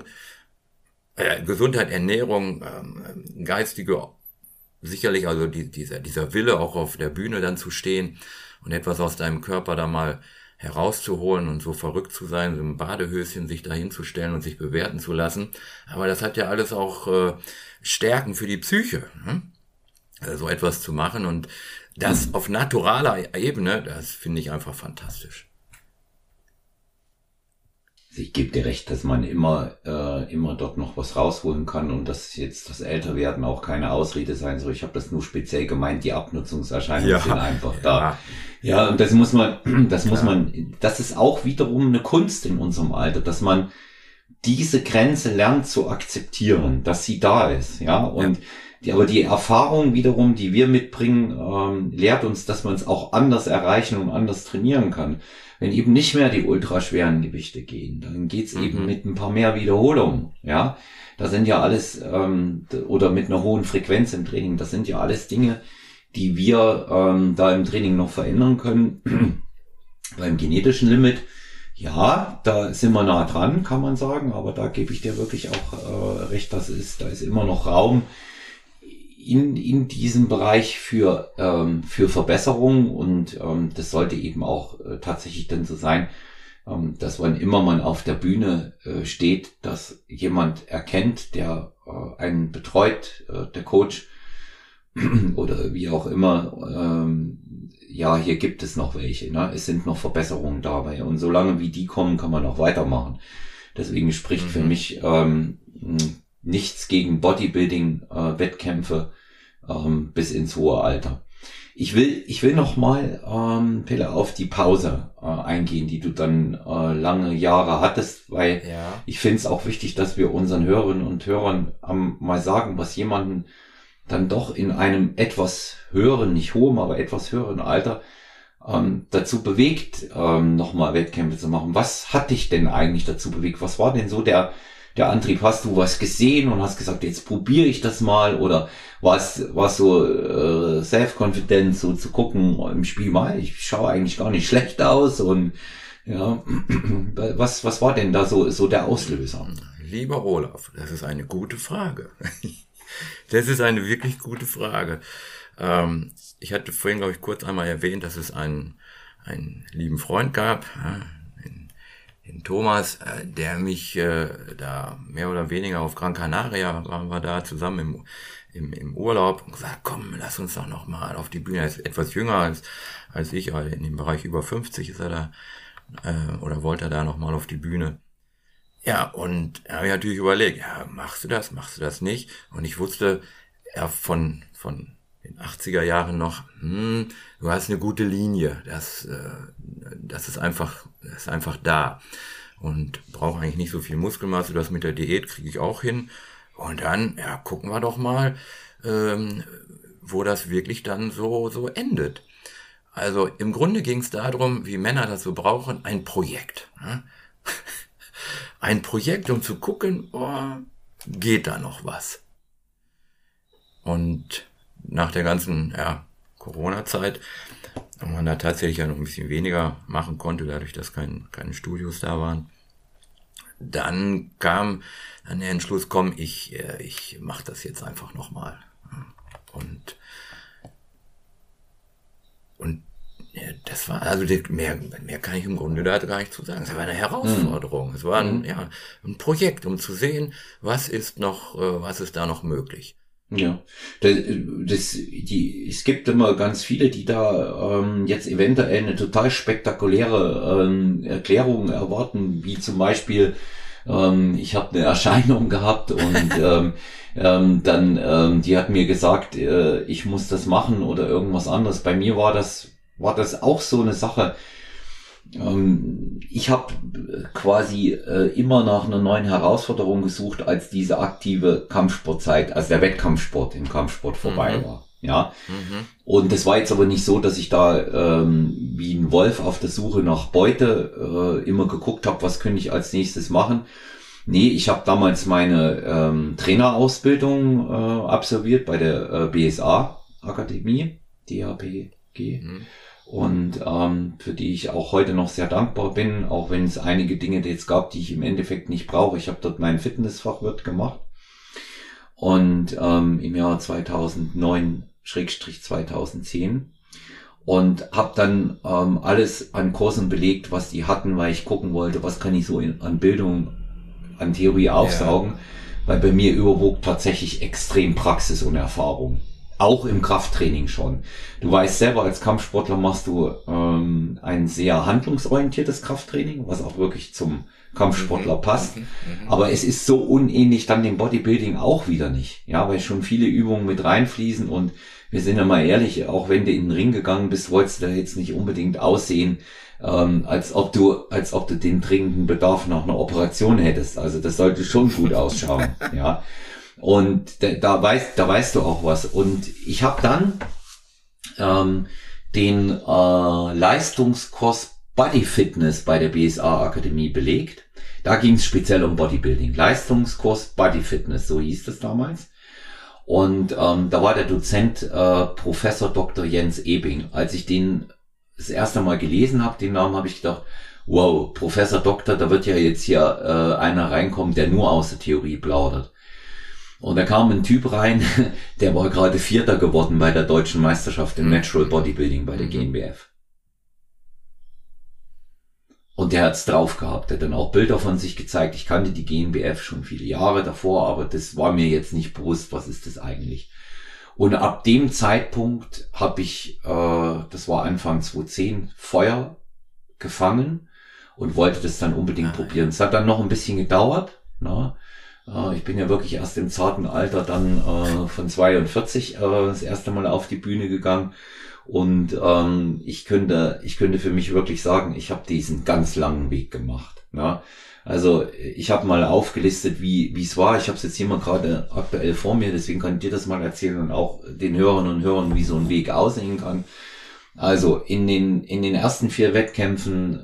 geistige, sicherlich also dieser Wille auch auf der Bühne dann zu stehen und etwas aus deinem Körper da mal herauszuholen und so verrückt zu sein, so im Badehöschen sich da hinzustellen und sich bewerten zu lassen. Aber das hat ja alles auch Stärken für die Psyche, ne? Also so etwas zu machen und das auf naturaler Ebene, das finde ich einfach fantastisch. Ich gebe dir recht, dass man immer dort noch was rausholen kann und dass jetzt das Älterwerden auch keine Ausrede sein soll. Ich habe das nur speziell gemeint, die Abnutzungserscheinungen sind einfach da. Ja, und das ist auch wiederum eine Kunst in unserem Alter, dass man diese Grenze lernt zu akzeptieren, dass sie da ist, ja, und aber die Erfahrung wiederum, die wir mitbringen, lehrt uns, dass man es auch anders erreichen und anders trainieren kann. Wenn eben nicht mehr die ultraschweren Gewichte gehen, dann geht's eben mit ein paar mehr Wiederholungen, ja. Das sind ja alles, oder mit einer hohen Frequenz im Training, das sind ja alles Dinge, die wir da im Training noch verändern können. Beim genetischen Limit, ja, da sind wir nah dran, kann man sagen, aber da gebe ich dir wirklich auch recht, da ist immer noch Raum. in diesem Bereich für Verbesserung und das sollte eben auch tatsächlich dann so sein, dass wann immer man auf der Bühne steht, dass jemand erkennt, der einen betreut, der Coach oder wie auch immer, ja, hier gibt es noch welche, ne? Es sind noch Verbesserungen dabei und solange wie die kommen, kann man auch weitermachen. Deswegen spricht für mich nichts gegen Bodybuilding-Wettkämpfe bis ins hohe Alter. Ich will noch mal, Pelle, auf die Pause eingehen, die du dann lange Jahre hattest, weil ich finde es auch wichtig, dass wir unseren Hörerinnen und Hörern mal sagen, was jemanden dann doch in einem etwas höheren, nicht hohem, aber etwas höheren Alter dazu bewegt, nochmal Wettkämpfe zu machen. Was hat dich denn eigentlich dazu bewegt? Was war denn so der Antrieb? Hast du was gesehen und hast gesagt, jetzt probiere ich das mal? Oder war es so Self-Confidence, so zu gucken im Spiel mal, ich schaue eigentlich gar nicht schlecht aus und ja, was war denn da so der Auslöser? Lieber Olaf, das ist eine gute Frage. Das ist eine wirklich gute Frage. Ich hatte vorhin, glaube ich, kurz einmal erwähnt, dass es einen lieben Freund gab, den Thomas, der mich da mehr oder weniger auf Gran Canaria, waren wir da zusammen im Urlaub und gesagt, komm, lass uns doch noch mal auf die Bühne. Er ist etwas jünger als ich, aber in dem Bereich über 50 ist er da, oder wollte er da noch mal auf die Bühne. Ja, und da habe ich natürlich überlegt, ja, machst du das nicht? Und ich wusste ja von den 80er Jahren noch, du hast eine gute Linie, das ist einfach da und brauche eigentlich nicht so viel Muskelmasse, das mit der Diät kriege ich auch hin. Und dann, ja, gucken wir doch mal, wo das wirklich dann so endet. Also im Grunde ging es darum, wie Männer das so brauchen, ein Projekt. Ne? Ein Projekt, um zu gucken, geht da noch was? Und nach der ganzen Corona-Zeit, wo man da tatsächlich ja noch ein bisschen weniger machen konnte, dadurch, dass keine Studios da waren, dann kam dann der Entschluss, komm, ich mache das jetzt einfach nochmal. Und das war, also mehr kann ich im Grunde da gar nicht zu sagen. Es war eine Herausforderung. Es war ein Projekt, um zu sehen, was ist da noch möglich. Ja, es gibt immer ganz viele, die da jetzt eventuell eine total spektakuläre Erklärung erwarten, wie zum Beispiel, ich habe eine Erscheinung gehabt und dann die hat mir gesagt, ich muss das machen oder irgendwas anderes. Bei mir war das auch so eine Sache. Ich habe quasi immer nach einer neuen Herausforderung gesucht, als diese aktive Kampfsportzeit, also der Wettkampfsport im Kampfsport vorbei war. Ja. Und das war jetzt aber nicht so, dass ich da wie ein Wolf auf der Suche nach Beute immer geguckt habe, was könnte ich als nächstes machen. Nee, ich habe damals meine Trainerausbildung absolviert bei der BSA Akademie, DAPG. Und für die ich auch heute noch sehr dankbar bin, auch wenn es einige Dinge jetzt gab, die ich im Endeffekt nicht brauche. Ich habe dort meinen Fitnessfachwirt gemacht und im Jahr 2009/2010 und habe dann alles an Kursen belegt, was die hatten, weil ich gucken wollte, was kann ich so an Bildung, an Theorie aufsaugen, weil bei mir überwog tatsächlich extrem Praxis und Erfahrung. Auch im Krafttraining schon. Du weißt selber, als Kampfsportler machst du ein sehr handlungsorientiertes Krafttraining, was auch wirklich zum Kampfsportler passt. Aber es ist so unähnlich dann dem Bodybuilding auch wieder nicht. Ja, weil schon viele Übungen mit reinfließen und wir sind ja mal ehrlich, auch wenn du in den Ring gegangen bist, wolltest du da jetzt nicht unbedingt aussehen, als ob du den dringenden Bedarf nach einer Operation hättest. Also das sollte schon gut ausschauen. Ja. Und da weißt du auch was. Und ich habe dann den Leistungskurs Body Fitness bei der BSA Akademie belegt. Da ging es speziell um Bodybuilding. Leistungskurs Body Fitness, so hieß es damals. Und da war der Dozent Professor Dr. Jens Ebing. Als ich den das erste Mal gelesen habe, den Namen, habe ich gedacht, wow, Professor Doktor, da wird ja jetzt hier einer reinkommen, der nur aus der Theorie plaudert. Und da kam ein Typ rein, der war gerade Vierter geworden bei der deutschen Meisterschaft im Natural Bodybuilding bei der GNBF. Und der hat's drauf gehabt, der hat dann auch Bilder von sich gezeigt. Ich kannte die GNBF schon viele Jahre davor, aber das war mir jetzt nicht bewusst, was ist das eigentlich. Und ab dem Zeitpunkt habe ich, das war Anfang 2010, Feuer gefangen und wollte das dann unbedingt probieren. Es hat dann noch ein bisschen gedauert. Na? Ich bin ja wirklich erst im zarten Alter dann von 42 das erste Mal auf die Bühne gegangen. Und ich könnte für mich wirklich sagen, ich habe diesen ganz langen Weg gemacht. Ja? Also ich habe mal aufgelistet, wie es war. Ich habe es jetzt hier mal gerade aktuell vor mir, deswegen kann ich dir das mal erzählen und auch den Hörern und Hörern, wie so ein Weg aussehen kann. Also in den ersten 4 Wettkämpfen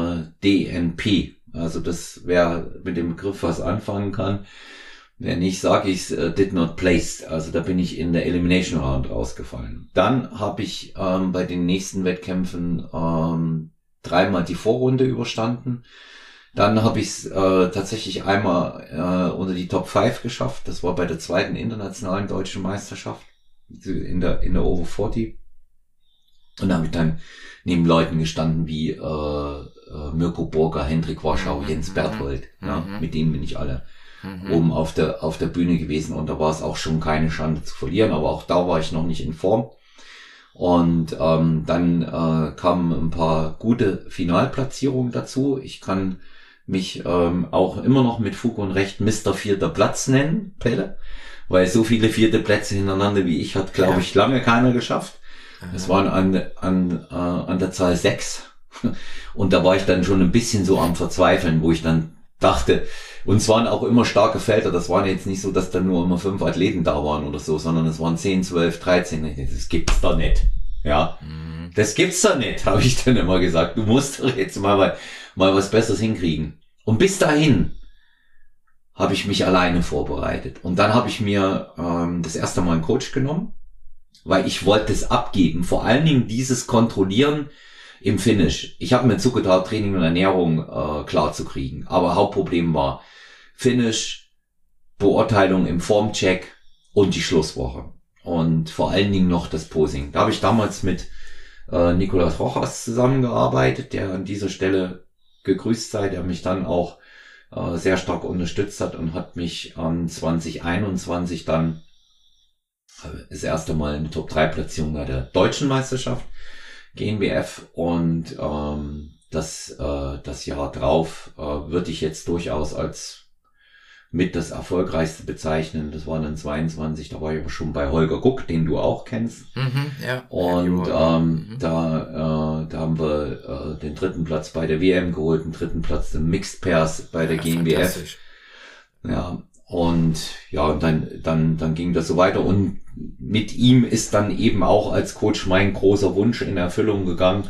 DNP, also das, wer mit dem Begriff was anfangen kann. Wenn nicht, sage ich did not placed. Also da bin ich in der Elimination Round rausgefallen. Dann habe ich bei den nächsten Wettkämpfen 3-mal die Vorrunde überstanden. Dann habe ich es tatsächlich einmal unter die Top 5 geschafft. Das war bei der 2. internationalen deutschen Meisterschaft in der Over 40. Und da habe ich dann neben Leuten gestanden wie Mirko Burger, Hendrik Warschau, Jens Berthold. Ja, mit denen bin ich alle oben auf der Bühne gewesen, und da war es auch schon keine Schande zu verlieren, aber auch da war ich noch nicht in Form. Und dann kamen ein paar gute Finalplatzierungen dazu. Ich kann mich auch immer noch mit Fug und Recht Mr. 4. Platz nennen, Pelle, weil so viele 4. Plätze hintereinander wie ich hat, glaube ich, lange keiner geschafft. Es waren an der Zahl 6. Und da war ich dann schon ein bisschen so am Verzweifeln, wo ich dann dachte, und es waren auch immer starke Felder, das waren jetzt nicht so, dass da nur immer 5 Athleten da waren oder so, sondern es waren 10, 12, 13, das gibt's doch nicht. Ja, das gibt's doch nicht, habe ich dann immer gesagt. Du musst doch jetzt mal was Besseres hinkriegen. Und bis dahin habe ich mich alleine vorbereitet. Und dann habe ich mir das erste Mal einen Coach genommen, weil ich wollte es abgeben. Vor allen Dingen dieses Kontrollieren im Finish. Ich habe mir zugetraut, Training und Ernährung klar zu kriegen. Aber Hauptproblem war Finish, Beurteilung im Formcheck und die Schlusswoche. Und vor allen Dingen noch das Posing. Da habe ich damals mit Nicolas Rojas zusammengearbeitet, der an dieser Stelle gegrüßt sei, der mich dann auch sehr stark unterstützt hat und hat mich 2021 dann das erste Mal eine Top-3-Platzierung bei der deutschen Meisterschaft GNBF, und das Jahr drauf würde ich jetzt durchaus als mit das erfolgreichste bezeichnen. Das war dann 22, da war ich aber schon bei Holger Guck, den du auch kennst. Ja. Und da haben wir den 3. Platz bei der WM geholt, den 3. Platz im Mixed Pairs bei der GNBF. Ja, und dann ging das so weiter, und mit ihm ist dann eben auch als Coach mein großer Wunsch in Erfüllung gegangen.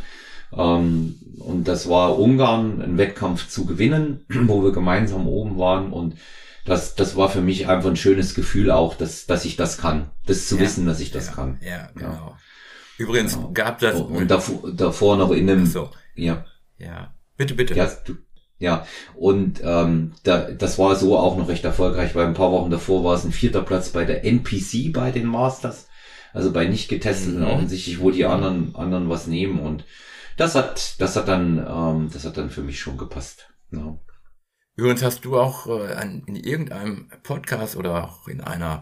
Und das war Ungarn, einen Wettkampf zu gewinnen, wo wir gemeinsam oben waren, und das war für mich einfach ein schönes Gefühl auch, dass ich das kann, das zu wissen, dass ich das kann. Ja, genau. Übrigens gab das... Und davor noch in einem... So. Ja. Ja, bitte. Ja, und das war so auch noch recht erfolgreich, weil ein paar Wochen davor war es ein 4. Platz bei der NPC bei den Masters, also bei nicht getesteten offensichtlich, wo die anderen was nehmen, und das hat dann für mich schon gepasst. Ja. Übrigens hast du auch in irgendeinem Podcast oder auch in einer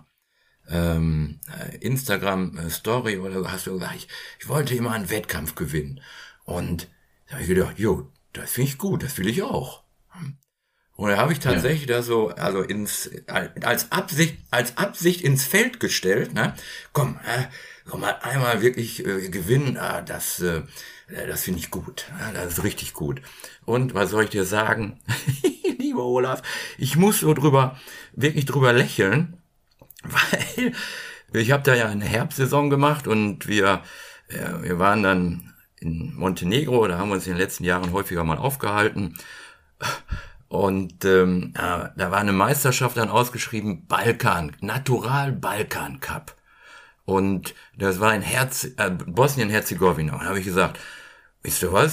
Instagram-Story oder hast du gesagt, ich wollte immer einen Wettkampf gewinnen, und da habe ich gedacht, das finde ich gut, das will ich auch. Und da habe ich tatsächlich da so, also als Absicht ins Feld gestellt, ne? Komm mal einmal wirklich gewinnen, das finde ich gut, das ist richtig gut. Und was soll ich dir sagen, lieber Olaf, ich muss so wirklich drüber lächeln, weil ich habe da ja eine Herbstsaison gemacht, und wir waren dann in Montenegro, da haben wir uns in den letzten Jahren häufiger mal aufgehalten, und da war eine Meisterschaft dann ausgeschrieben, Natural Balkan Cup, und das war in Bosnien-Herzegowina. Und da habe ich gesagt, wisst ihr was,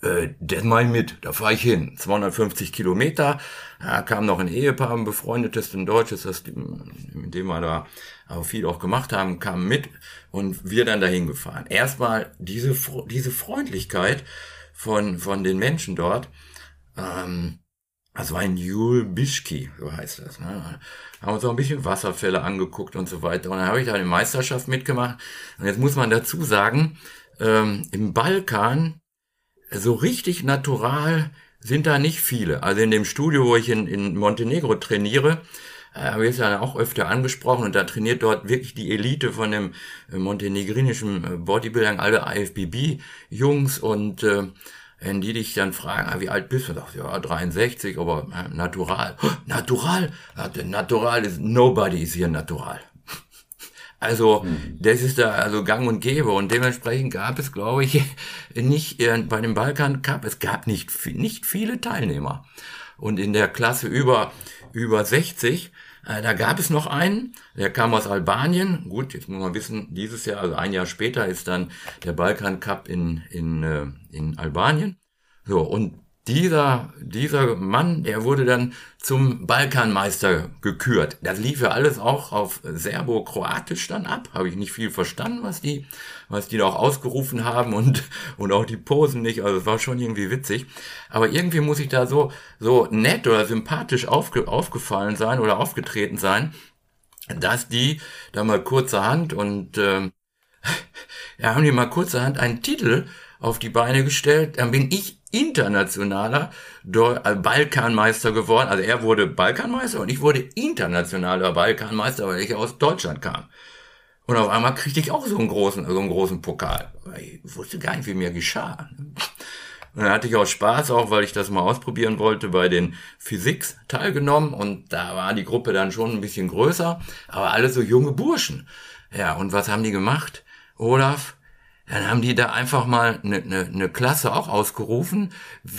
das mach ich mit, da fahre ich hin. 250 Kilometer, da kam noch ein Ehepaar, ein befreundetes, ein deutsches, mit dem wir da auch viel auch gemacht haben, kam mit und wir dann dahin gefahren. Erstmal diese Freundlichkeit von den Menschen dort, das war ein Julbischki, so heißt das. Ne? Haben uns auch ein bisschen Wasserfälle angeguckt und so weiter. Und dann habe ich da eine Meisterschaft mitgemacht. Und jetzt muss man dazu sagen, im Balkan, so richtig natural sind da nicht viele. Also in dem Studio, wo ich in Montenegro trainiere, habe ich es ja auch öfter angesprochen, und da trainiert dort wirklich die Elite von dem montenegrinischen Bodybuilding, alle IFBB-Jungs, und wenn die dich dann fragen, wie alt bist du? Sagst, ja, 63, aber natural. Natural? Natural ist, nobody is hier natural. Also, das ist da also gang und gäbe, und dementsprechend gab es, glaube ich, nicht bei dem Balkan Cup, es gab nicht viele Teilnehmer. Und in der Klasse über 60, da gab es noch einen, der kam aus Albanien. Gut, jetzt muss man wissen, dieses Jahr, also ein Jahr später, ist dann der Balkan Cup in Albanien. So, und dieser Mann, der wurde dann zum Balkanmeister gekürt. Das lief ja alles auch auf Serbo-Kroatisch dann ab. Habe ich nicht viel verstanden, was die da auch ausgerufen haben, und auch die Posen nicht. Also es war schon irgendwie witzig. Aber irgendwie muss ich da so nett oder sympathisch aufgefallen sein oder aufgetreten sein, dass die da mal kurzerhand haben die mal kurzerhand einen Titel auf die Beine gestellt. Dann bin ich internationaler Balkanmeister geworden. Also er wurde Balkanmeister und ich wurde internationaler Balkanmeister, weil ich aus Deutschland kam. Und auf einmal kriegte ich auch so einen großen Pokal. Ich wusste gar nicht, wie mir geschah. Und dann hatte ich auch Spaß, auch weil ich das mal ausprobieren wollte, bei den Physiks teilgenommen, und da war die Gruppe dann schon ein bisschen größer, aber alle so junge Burschen. Ja, und was haben die gemacht, Olaf? Dann haben die da einfach mal eine Klasse auch ausgerufen,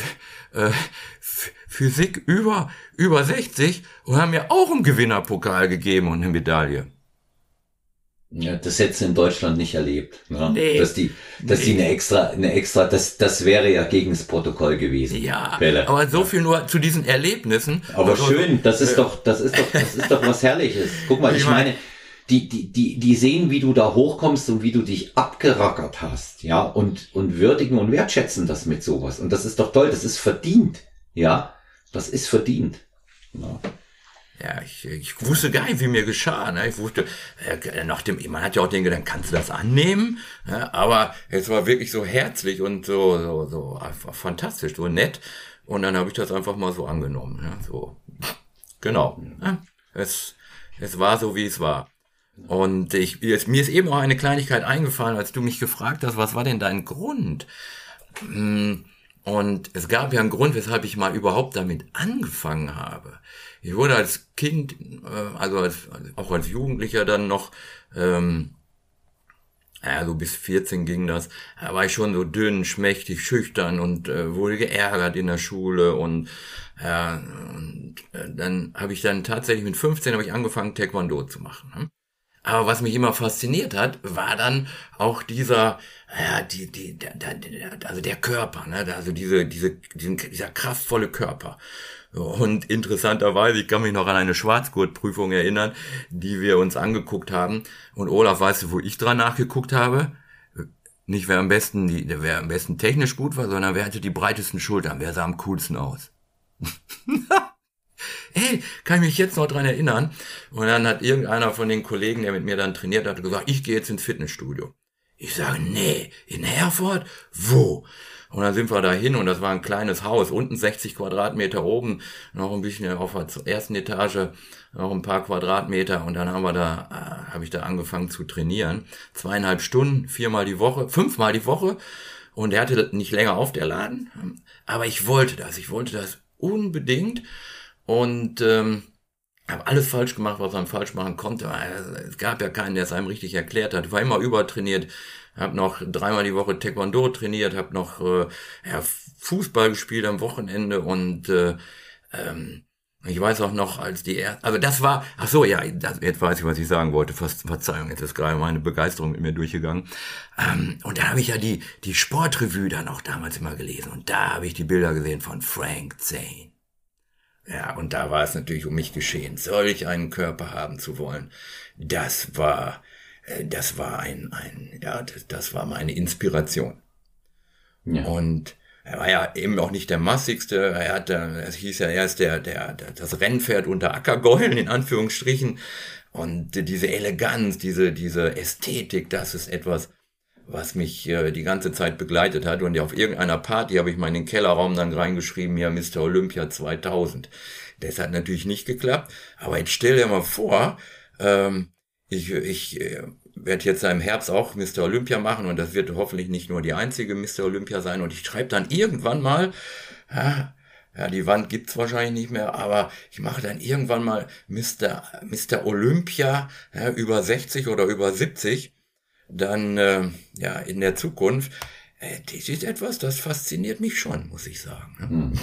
Physik über 60, und haben mir auch einen Gewinnerpokal gegeben und eine Medaille. Ja, das hättest du in Deutschland nicht erlebt, ne? Nee. Dass die eine extra, das wäre ja gegen das Protokoll gewesen. Ja, Bälle. aber so viel nur zu diesen Erlebnissen. Aber also, schön, das ist doch was Herrliches. Guck mal, ich meine, die sehen, wie du da hochkommst und wie du dich abgerackert hast, ja, und würdigen und wertschätzen das mit sowas. Und das ist doch toll, das ist verdient, ja, das ist verdient. Ja. Ja, ich wusste gar nicht, wie mir geschah. Ne? Ich wusste, man hat ja auch den Gedanken, kannst du das annehmen? Ja, aber es war wirklich so herzlich und so einfach fantastisch, so nett. Und dann habe ich das einfach mal so angenommen. Ne? So, genau. Ja, es war so, wie es war. Und mir ist eben auch eine Kleinigkeit eingefallen, als du mich gefragt hast, was war denn dein Grund? Und es gab ja einen Grund, weshalb ich mal überhaupt damit angefangen habe. Ich wurde als Kind, auch als Jugendlicher dann noch, so bis 14 ging das, da war ich schon so dünn, schmächtig, schüchtern und wurde geärgert in der Schule, und dann habe ich dann tatsächlich mit 15 angefangen, Taekwondo zu machen. Ne? Aber was mich immer fasziniert hat, war dann auch dieser Körper, ne? Also dieser kraftvolle Körper. Und interessanterweise, ich kann mich noch an eine Schwarzgurtprüfung erinnern, die wir uns angeguckt haben. Und Olaf, weißt du, wo ich dran nachgeguckt habe? Nicht wer am besten technisch gut war, sondern wer hatte die breitesten Schultern, wer sah am coolsten aus. Hey, kann ich mich jetzt noch dran erinnern. Und dann hat irgendeiner von den Kollegen, der mit mir dann trainiert hat, gesagt, ich gehe jetzt ins Fitnessstudio. Ich sage, nee, in Herford? Wo? Und dann sind wir da hin, und das war ein kleines Haus, unten 60 Quadratmeter, oben noch ein bisschen auf der ersten Etage noch ein paar Quadratmeter, und dann habe ich da angefangen zu trainieren. 2,5 Stunden, 5-mal die Woche, und der hatte nicht länger auf, der Laden, aber ich wollte das unbedingt, und habe alles falsch gemacht, was man falsch machen konnte. Es gab ja keinen, der es einem richtig erklärt hat. Ich war immer übertrainiert, habe noch 3-mal die Woche Taekwondo trainiert, habe noch Fußball gespielt am Wochenende, und Ich weiß auch noch, als die erste, also das war, ach so, ja, jetzt weiß ich, was ich sagen wollte. Verzeihung, jetzt ist gerade meine Begeisterung mit mir durchgegangen. Und da habe ich ja die Sportrevue dann auch damals immer gelesen. Und da habe ich die Bilder gesehen von Frank Zane. Ja, und da war es natürlich um mich geschehen. Solch einen Körper haben zu wollen, das war das war meine Inspiration. Ja. Und er war ja eben auch nicht der massigste. Es hieß ja erst das Rennpferd unter Ackergäulen, in Anführungsstrichen. Und diese Eleganz, diese Ästhetik, das ist etwas, was mich die ganze Zeit begleitet hat. Und auf irgendeiner Party habe ich mal in den Kellerraum dann reingeschrieben, ja, Mr. Olympia 2000. Das hat natürlich nicht geklappt. Aber jetzt stell dir mal vor, ich werde jetzt im Herbst auch Mr. Olympia machen und das wird hoffentlich nicht nur die einzige Mr. Olympia sein und ich schreibe dann irgendwann mal, ja, die Wand gibt's wahrscheinlich nicht mehr, aber ich mache dann irgendwann mal Mr. Olympia, ja, über 60 oder über 70, dann in der Zukunft. Das ist etwas, das fasziniert mich schon, muss ich sagen. Hm.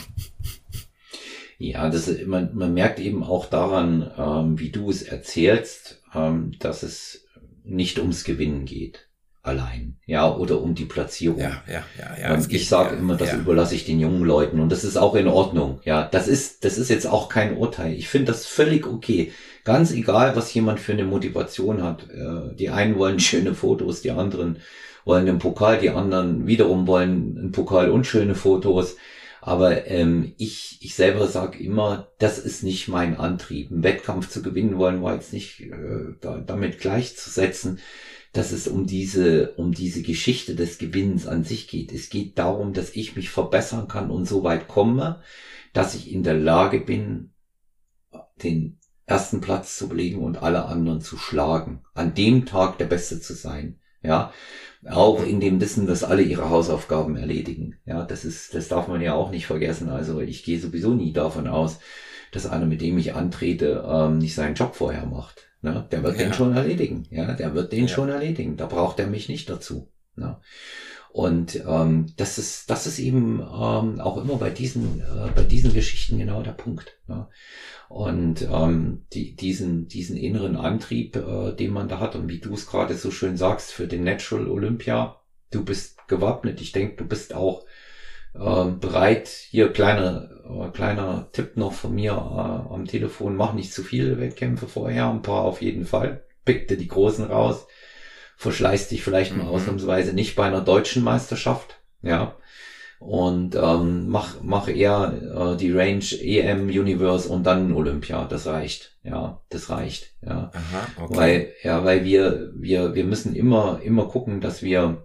Ja, man merkt eben auch daran, wie du es erzählst, dass es nicht ums Gewinnen geht, allein, ja, oder um die Platzierung. Ja. Ich sage immer, das überlasse ich den jungen Leuten und das ist auch in Ordnung, ja. Das ist jetzt auch kein Urteil. Ich finde das völlig okay. Ganz egal, was jemand für eine Motivation hat. Die einen wollen schöne Fotos, die anderen wollen einen Pokal, die anderen wiederum wollen einen Pokal und schöne Fotos. Aber ich selber sage immer, das ist nicht mein Antrieb. Einen Wettkampf zu gewinnen wollen wir jetzt nicht damit gleichzusetzen, dass es um diese Geschichte des Gewinnens an sich geht. Es geht darum, dass ich mich verbessern kann und so weit komme, dass ich in der Lage bin, den ersten Platz zu belegen und alle anderen zu schlagen. An dem Tag der Beste zu sein. Ja. Auch in dem Wissen, dass alle ihre Hausaufgaben erledigen. Ja, das darf man ja auch nicht vergessen. Also ich gehe sowieso nie davon aus, dass einer, mit dem ich antrete, nicht seinen Job vorher macht. Ne? Der wird den schon erledigen. Ja, der wird den schon erledigen. Da braucht er mich nicht dazu. Ne? Und das ist eben auch immer bei diesen Geschichten genau der Punkt. Ne? Und diesen inneren Antrieb, den man da hat und wie du es gerade so schön sagst, für den Natural Olympia, du bist gewappnet. Ich denke, du bist auch bereit. Hier kleiner Tipp noch von mir am Telefon, mach nicht zu viele Wettkämpfe vorher, ein paar auf jeden Fall. Pick dir die großen raus. Verschleiß dich vielleicht mal ausnahmsweise nicht bei einer deutschen Meisterschaft, ja. Und mach eher die Range EM, Universe und dann Olympia. Das reicht, ja, ja. Aha, okay. Weil wir müssen immer gucken, dass wir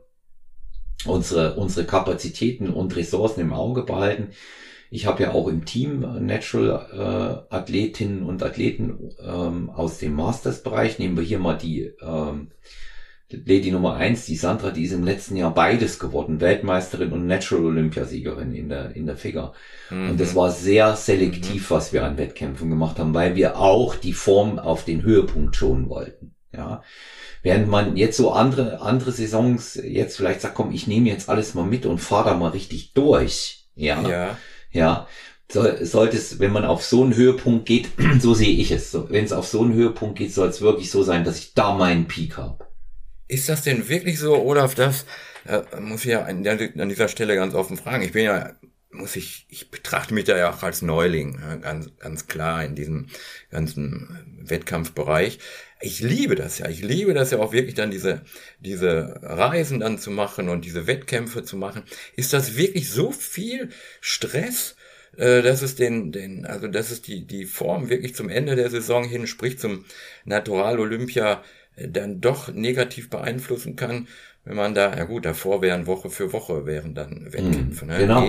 unsere Kapazitäten und Ressourcen im Auge behalten. Ich habe ja auch im Team Natural Athletinnen und Athleten aus dem Masters-Bereich. Nehmen wir hier mal die Lady Nummer 1, die Sandra, die ist im letzten Jahr beides geworden, Weltmeisterin und Natural Olympiasiegerin in der Figure. Und das war sehr selektiv, was wir an Wettkämpfen gemacht haben, weil wir auch die Form auf den Höhepunkt schonen wollten. Ja, während man jetzt so andere Saisons jetzt vielleicht sagt, komm, ich nehme jetzt alles mal mit und fahre da mal richtig durch. Ja. Sollte es, wenn man auf so einen Höhepunkt geht, so sehe ich es. So, wenn es auf so einen Höhepunkt geht, soll es wirklich so sein, dass ich da meinen Peak habe. Ist das denn wirklich so, Olaf? Das muss ich ja an dieser Stelle ganz offen fragen. Ich betrachte mich da ja auch als Neuling, ganz klar in diesem ganzen Wettkampfbereich. Ich liebe das ja auch wirklich dann diese Reisen dann zu machen und diese Wettkämpfe zu machen. Ist das wirklich so viel Stress, dass es dass es die Form wirklich zum Ende der Saison hin, sprich zum Natural Olympia, dann doch negativ beeinflussen kann, wenn man davor wären Woche für Woche wären dann Wettkämpfe, ne? Genau,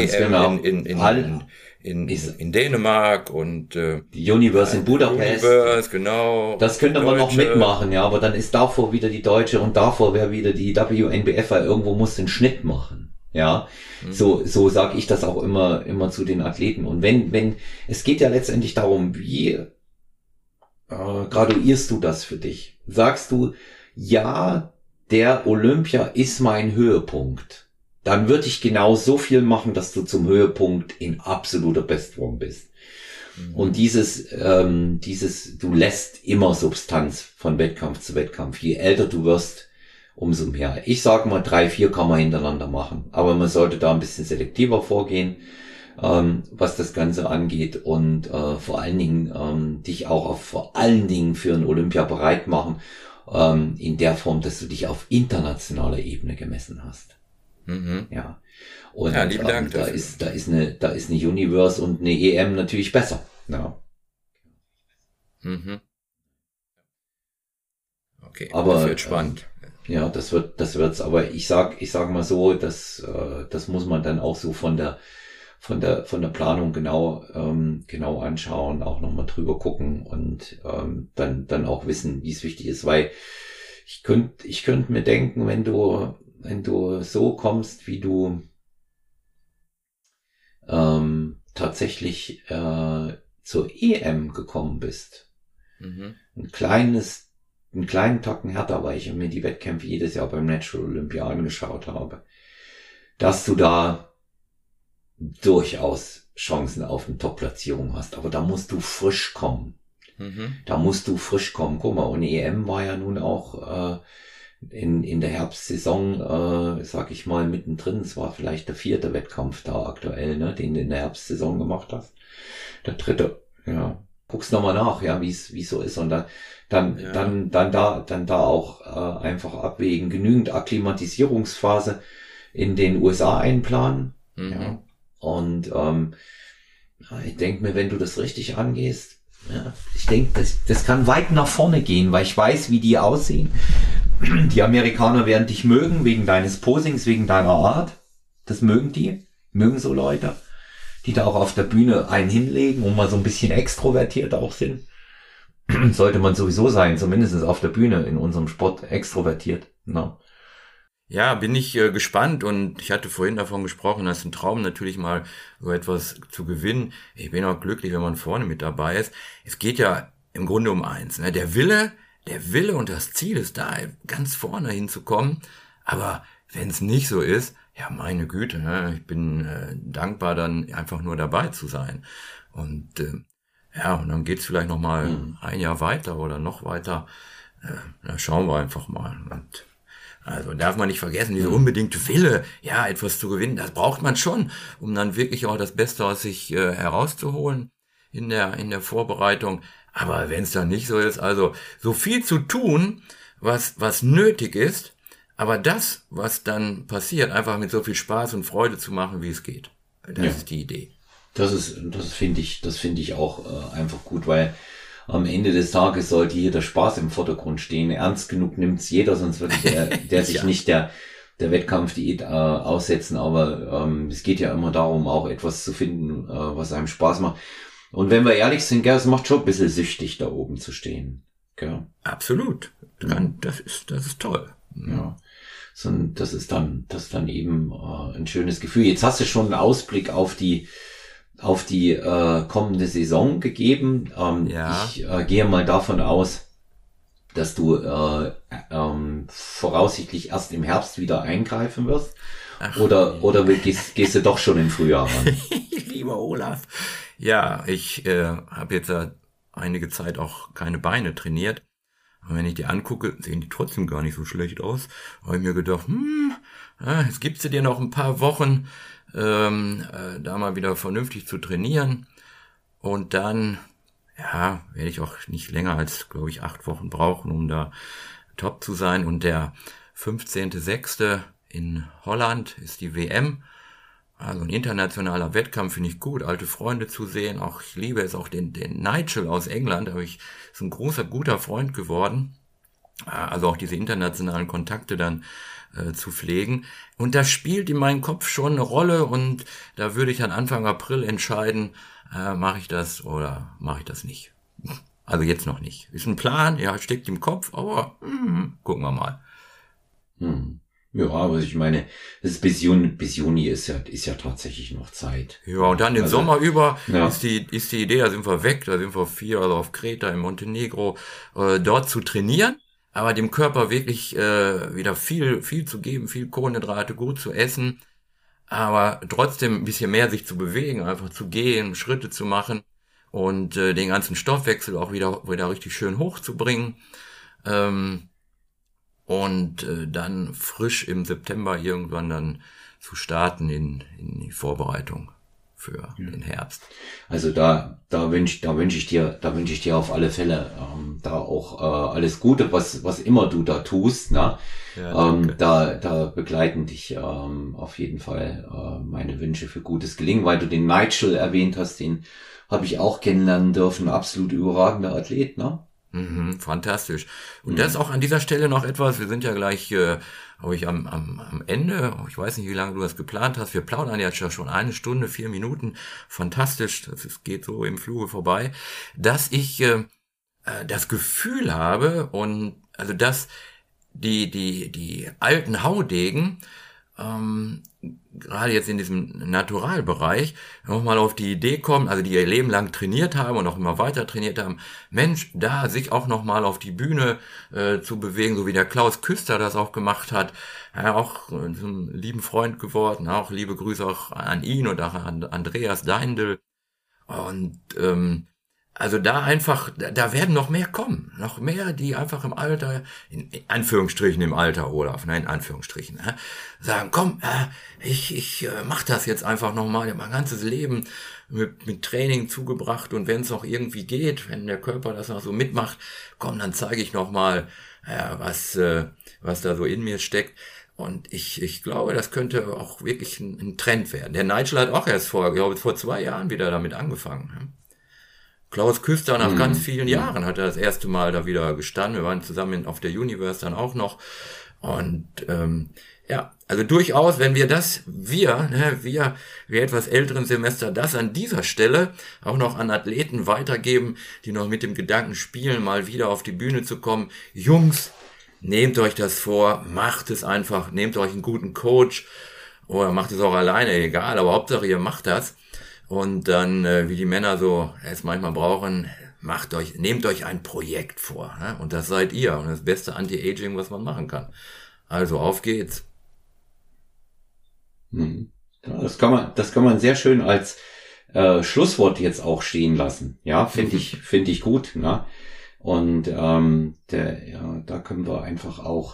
in Dänemark und die Universe in Budapest. Genau. Das könnte man noch mitmachen, ja, aber dann ist davor wieder die Deutsche und davor wäre wieder die WNBF, weil irgendwo muss den Schnitt machen. Ja, so sage ich das auch immer zu den Athleten. Und wenn es geht ja letztendlich darum, wie graduierst du das für dich? Sagst du, ja, der Olympia ist mein Höhepunkt, dann würde ich genau so viel machen, dass du zum Höhepunkt in absoluter Bestform bist. Und du lässt immer Substanz von Wettkampf zu Wettkampf. Je älter du wirst, umso mehr. Ich sage mal 3-4 kann man hintereinander machen. Aber man sollte da ein bisschen selektiver vorgehen, was das Ganze angeht und vor allen Dingen dich auch vor allen Dingen für ein Olympia bereit machen, in der Form, dass du dich auf internationaler Ebene gemessen hast. Mhm. Ja. Und Ja, lieben Dank da dafür. ist eine Universe und eine EM natürlich besser. Ja. Mhm. Okay, Aber das wird spannend. ja, das wird's. Aber ich sag mal so, das muss man dann auch so von der Planung genau anschauen, auch nochmal drüber gucken und dann auch wissen, wie es wichtig ist, weil ich könnte mir denken, wenn du so kommst, wie du tatsächlich zur EM gekommen bist, Mhm. einen kleinen Tacken härter, weil ich mir die Wettkämpfe jedes Jahr beim Natural Olympia angeschaut habe, dass du da durchaus Chancen auf eine Top-Platzierung hast. Aber da musst du frisch kommen. Mhm. Guck mal, und EM war ja nun auch in der Herbstsaison, sag ich mal, mittendrin. Es war vielleicht der 4. Wettkampf da aktuell, ne, den du in der Herbstsaison gemacht hast. Der 3. Ja. Guck's nochmal nach, ja, wie's so ist. Und dann da auch einfach abwägen. Genügend Akklimatisierungsphase in den USA einplanen. Mhm. Ja. Und ich denke mir, wenn du das richtig angehst, ja, ich denke, das kann weit nach vorne gehen, weil ich weiß, wie die aussehen. Die Amerikaner werden dich mögen, wegen deines Posings, wegen deiner Art. Das mögen so Leute, die da auch auf der Bühne einen hinlegen und mal so ein bisschen extrovertiert auch sind. Sollte man sowieso sein, zumindest auf der Bühne in unserem Sport extrovertiert. No. Ja, bin ich gespannt und ich hatte vorhin davon gesprochen, das ist ein Traum natürlich mal so etwas zu gewinnen. Ich bin auch glücklich, wenn man vorne mit dabei ist. Es geht ja im Grunde um eins, ne? Der Wille und das Ziel ist da, ganz vorne hinzukommen. Aber wenn es nicht so ist, ja meine Güte, ne? Ich bin dankbar, dann einfach nur dabei zu sein. Und ja, und dann geht's vielleicht noch mal ein Jahr weiter oder noch weiter. Da schauen wir einfach mal. Und also darf man nicht vergessen, dieser unbedingte Wille, ja, etwas zu gewinnen, das braucht man schon, um dann wirklich auch das Beste aus sich herauszuholen in der Vorbereitung. Aber wenn es dann nicht so ist, also so viel zu tun, was nötig ist, aber das, was dann passiert, einfach mit so viel Spaß und Freude zu machen, wie es geht. Das ist die Idee. Das finde ich auch einfach gut, weil am Ende des Tages sollte hier der Spaß im Vordergrund stehen. Ernst genug nimmt's jeder, sonst würde der sich nicht der Wettkampfdiät aussetzen. Aber es geht ja immer darum, auch etwas zu finden, was einem Spaß macht. Und wenn wir ehrlich sind, gell, es macht schon ein bisschen süchtig, da oben zu stehen. Gell? Absolut. Das ist toll. Ja. Das ist dann eben ein schönes Gefühl. Jetzt hast du schon einen Ausblick auf die kommende Saison gegeben. Ja. Ich gehe mal davon aus, dass du voraussichtlich erst im Herbst wieder eingreifen wirst. Oder gehst du doch schon im Frühjahr ran? Lieber Olaf. Ja, ich habe jetzt einige Zeit auch keine Beine trainiert. Und wenn ich die angucke, sehen die trotzdem gar nicht so schlecht aus. Habe ich mir gedacht, jetzt gibst du dir noch ein paar Wochen, da mal wieder vernünftig zu trainieren. Und dann, ja, werde ich auch nicht länger als, glaube ich, 8 Wochen brauchen, um da top zu sein. Und der 15.06. in Holland ist die WM. Also ein internationaler Wettkampf finde ich gut, alte Freunde zu sehen. Auch ich liebe es auch den Nigel aus England, ist ein guter Freund geworden. Also auch diese internationalen Kontakte dann zu pflegen. Und das spielt in meinem Kopf schon eine Rolle und da würde ich dann Anfang April entscheiden, mache ich das oder mache ich das nicht. Also jetzt noch nicht. Ist ein Plan, ja, steckt im Kopf, aber gucken wir mal. Ja, aber ich meine, das bis Juni ist ja tatsächlich noch Zeit. Ja, und dann den Sommer über ja. ist die Idee, da sind wir weg, da sind wir 4 also auf Kreta, in Montenegro, dort zu trainieren, aber dem Körper wirklich wieder viel zu geben, viel Kohlenhydrate, gut zu essen, aber trotzdem ein bisschen mehr sich zu bewegen, einfach zu gehen, Schritte zu machen und den ganzen Stoffwechsel auch wieder richtig schön hochzubringen. Und dann frisch im September irgendwann dann zu starten in die Vorbereitung für den Herbst. Also da wünsche ich dir auf alle Fälle da auch alles Gute, was immer du da tust, ne? Ja, da begleiten dich auf jeden Fall meine Wünsche für gutes Gelingen, weil du den Nigel erwähnt hast, den habe ich auch kennenlernen dürfen, absolut überragender Athlet, ne? Fantastisch. Und das auch an dieser Stelle noch etwas, wir sind ja gleich, glaube ich, am Ende, ich weiß nicht, wie lange du das geplant hast, wir plaudern jetzt schon 1 Stunde, 4 Minuten, fantastisch, geht so im Fluge vorbei, dass ich das Gefühl habe, und also dass die alten Haudegen, gerade jetzt in diesem Naturalbereich, nochmal auf die Idee kommen, also die ihr Leben lang trainiert haben und auch immer weiter trainiert haben, Mensch, da sich auch nochmal auf die Bühne zu bewegen, so wie der Klaus Küster das auch gemacht hat, auch so einen lieben Freund geworden, auch liebe Grüße auch an ihn und auch an Andreas Deindl. Und also da einfach, da werden noch mehr kommen, noch mehr, die einfach im Alter, in Anführungsstrichen im Alter, Olaf, in Anführungsstrichen, sagen, komm, ich mach das jetzt einfach nochmal, ich hab mein ganzes Leben mit Training zugebracht, und wenn es noch irgendwie geht, wenn der Körper das noch so mitmacht, komm, dann zeige ich nochmal, was da so in mir steckt. Und ich glaube, das könnte auch wirklich ein Trend werden. Der Nigel hat auch erst vor 2 Jahren wieder damit angefangen. Klaus Küster nach ganz vielen Jahren hat er das erste Mal da wieder gestanden. Wir waren zusammen auf der Universe dann auch noch. Und ja, also durchaus, wenn wir das, wir etwas älteren Semester, das an dieser Stelle auch noch an Athleten weitergeben, die noch mit dem Gedanken spielen, mal wieder auf die Bühne zu kommen. Jungs, nehmt euch das vor, macht es einfach, nehmt euch einen guten Coach oder macht es auch alleine, egal, aber Hauptsache ihr macht das. Und dann, wie die Männer so es manchmal brauchen, nehmt euch ein Projekt vor. Ne? Und das seid ihr. Und das beste Anti-Aging, was man machen kann. Also auf geht's. Ja, das kann man sehr schön als Schlusswort jetzt auch stehen lassen. Ja, finde ich gut. Ne? Und da können wir einfach auch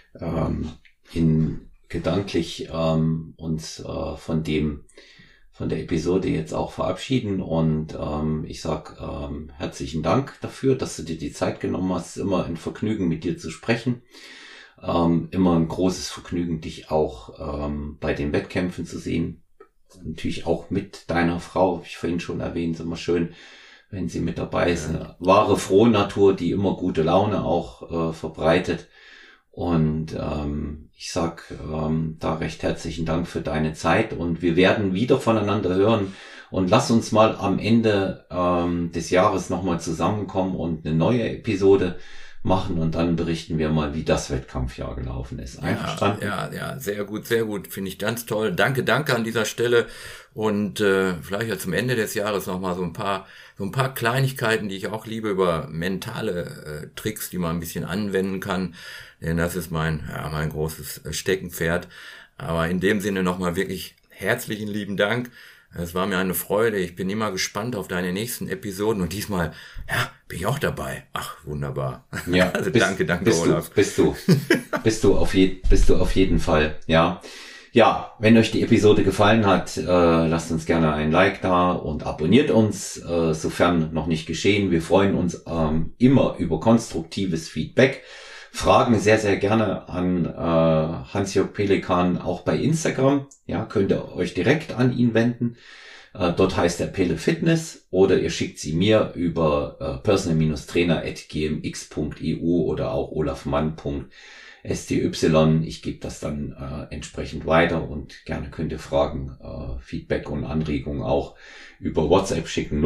gedanklich uns von der Episode jetzt auch verabschieden, und ich sag herzlichen Dank dafür, dass du dir die Zeit genommen hast. Immer ein Vergnügen, mit dir zu sprechen. Immer ein großes Vergnügen, dich auch bei den Wettkämpfen zu sehen. Natürlich auch mit deiner Frau, habe ich vorhin schon erwähnt, ist immer schön, wenn sie mit dabei ist. Eine wahre Frohnatur, die immer gute Laune auch verbreitet. Und ich sag da recht herzlichen Dank für deine Zeit, und wir werden wieder voneinander hören, und lass uns mal am Ende des Jahres nochmal zusammenkommen und eine neue Episode machen, und dann berichten wir mal, wie das Wettkampfjahr gelaufen ist. Einverstanden? Ja, sehr gut, finde ich ganz toll. Danke an dieser Stelle, und vielleicht ja zum Ende des Jahres nochmal so ein paar Kleinigkeiten, die ich auch liebe, über mentale Tricks, die man ein bisschen anwenden kann, denn das ist mein großes Steckenpferd. Aber in dem Sinne nochmal wirklich herzlichen lieben Dank. Es war mir eine Freude. Ich bin immer gespannt auf deine nächsten Episoden, und diesmal, bin ich auch dabei. Ach, wunderbar. Ja, also danke, Olaf. Bist du auf jeden Fall, ja. Ja, wenn euch die Episode gefallen hat, lasst uns gerne ein Like da und abonniert uns, sofern noch nicht geschehen. Wir freuen uns immer über konstruktives Feedback. Fragen sehr, sehr gerne an Hans-Jörg Pelikan auch bei Instagram. Ja, könnt ihr euch direkt an ihn wenden. Dort heißt er Pele Fitness, oder ihr schickt sie mir über personal-trainer@gmx.eu oder auch olafmann.sty. Ich gebe das dann entsprechend weiter, und gerne könnt ihr Fragen, Feedback und Anregungen auch über WhatsApp schicken.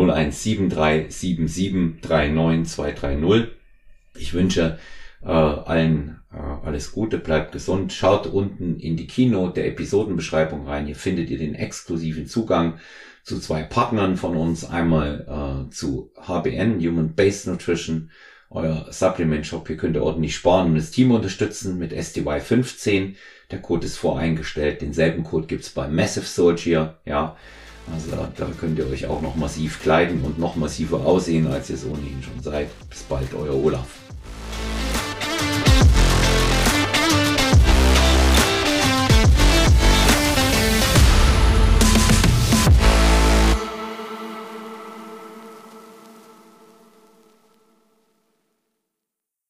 01737739 Ich wünsche allen alles Gute, bleibt gesund. Schaut unten in die Keynote der Episodenbeschreibung rein. Hier findet ihr den exklusiven Zugang zu 2 Partnern von uns. Einmal zu HBN, Human Based Nutrition, euer Supplement Shop. Hier könnt ihr ordentlich sparen und das Team unterstützen mit STY15. Der Code ist voreingestellt. Denselben Code gibt's bei Massive Soldier. Ja, Also da könnt ihr euch auch noch massiv kleiden und noch massiver aussehen, als ihr es ohnehin schon seid. Bis bald, euer Olaf.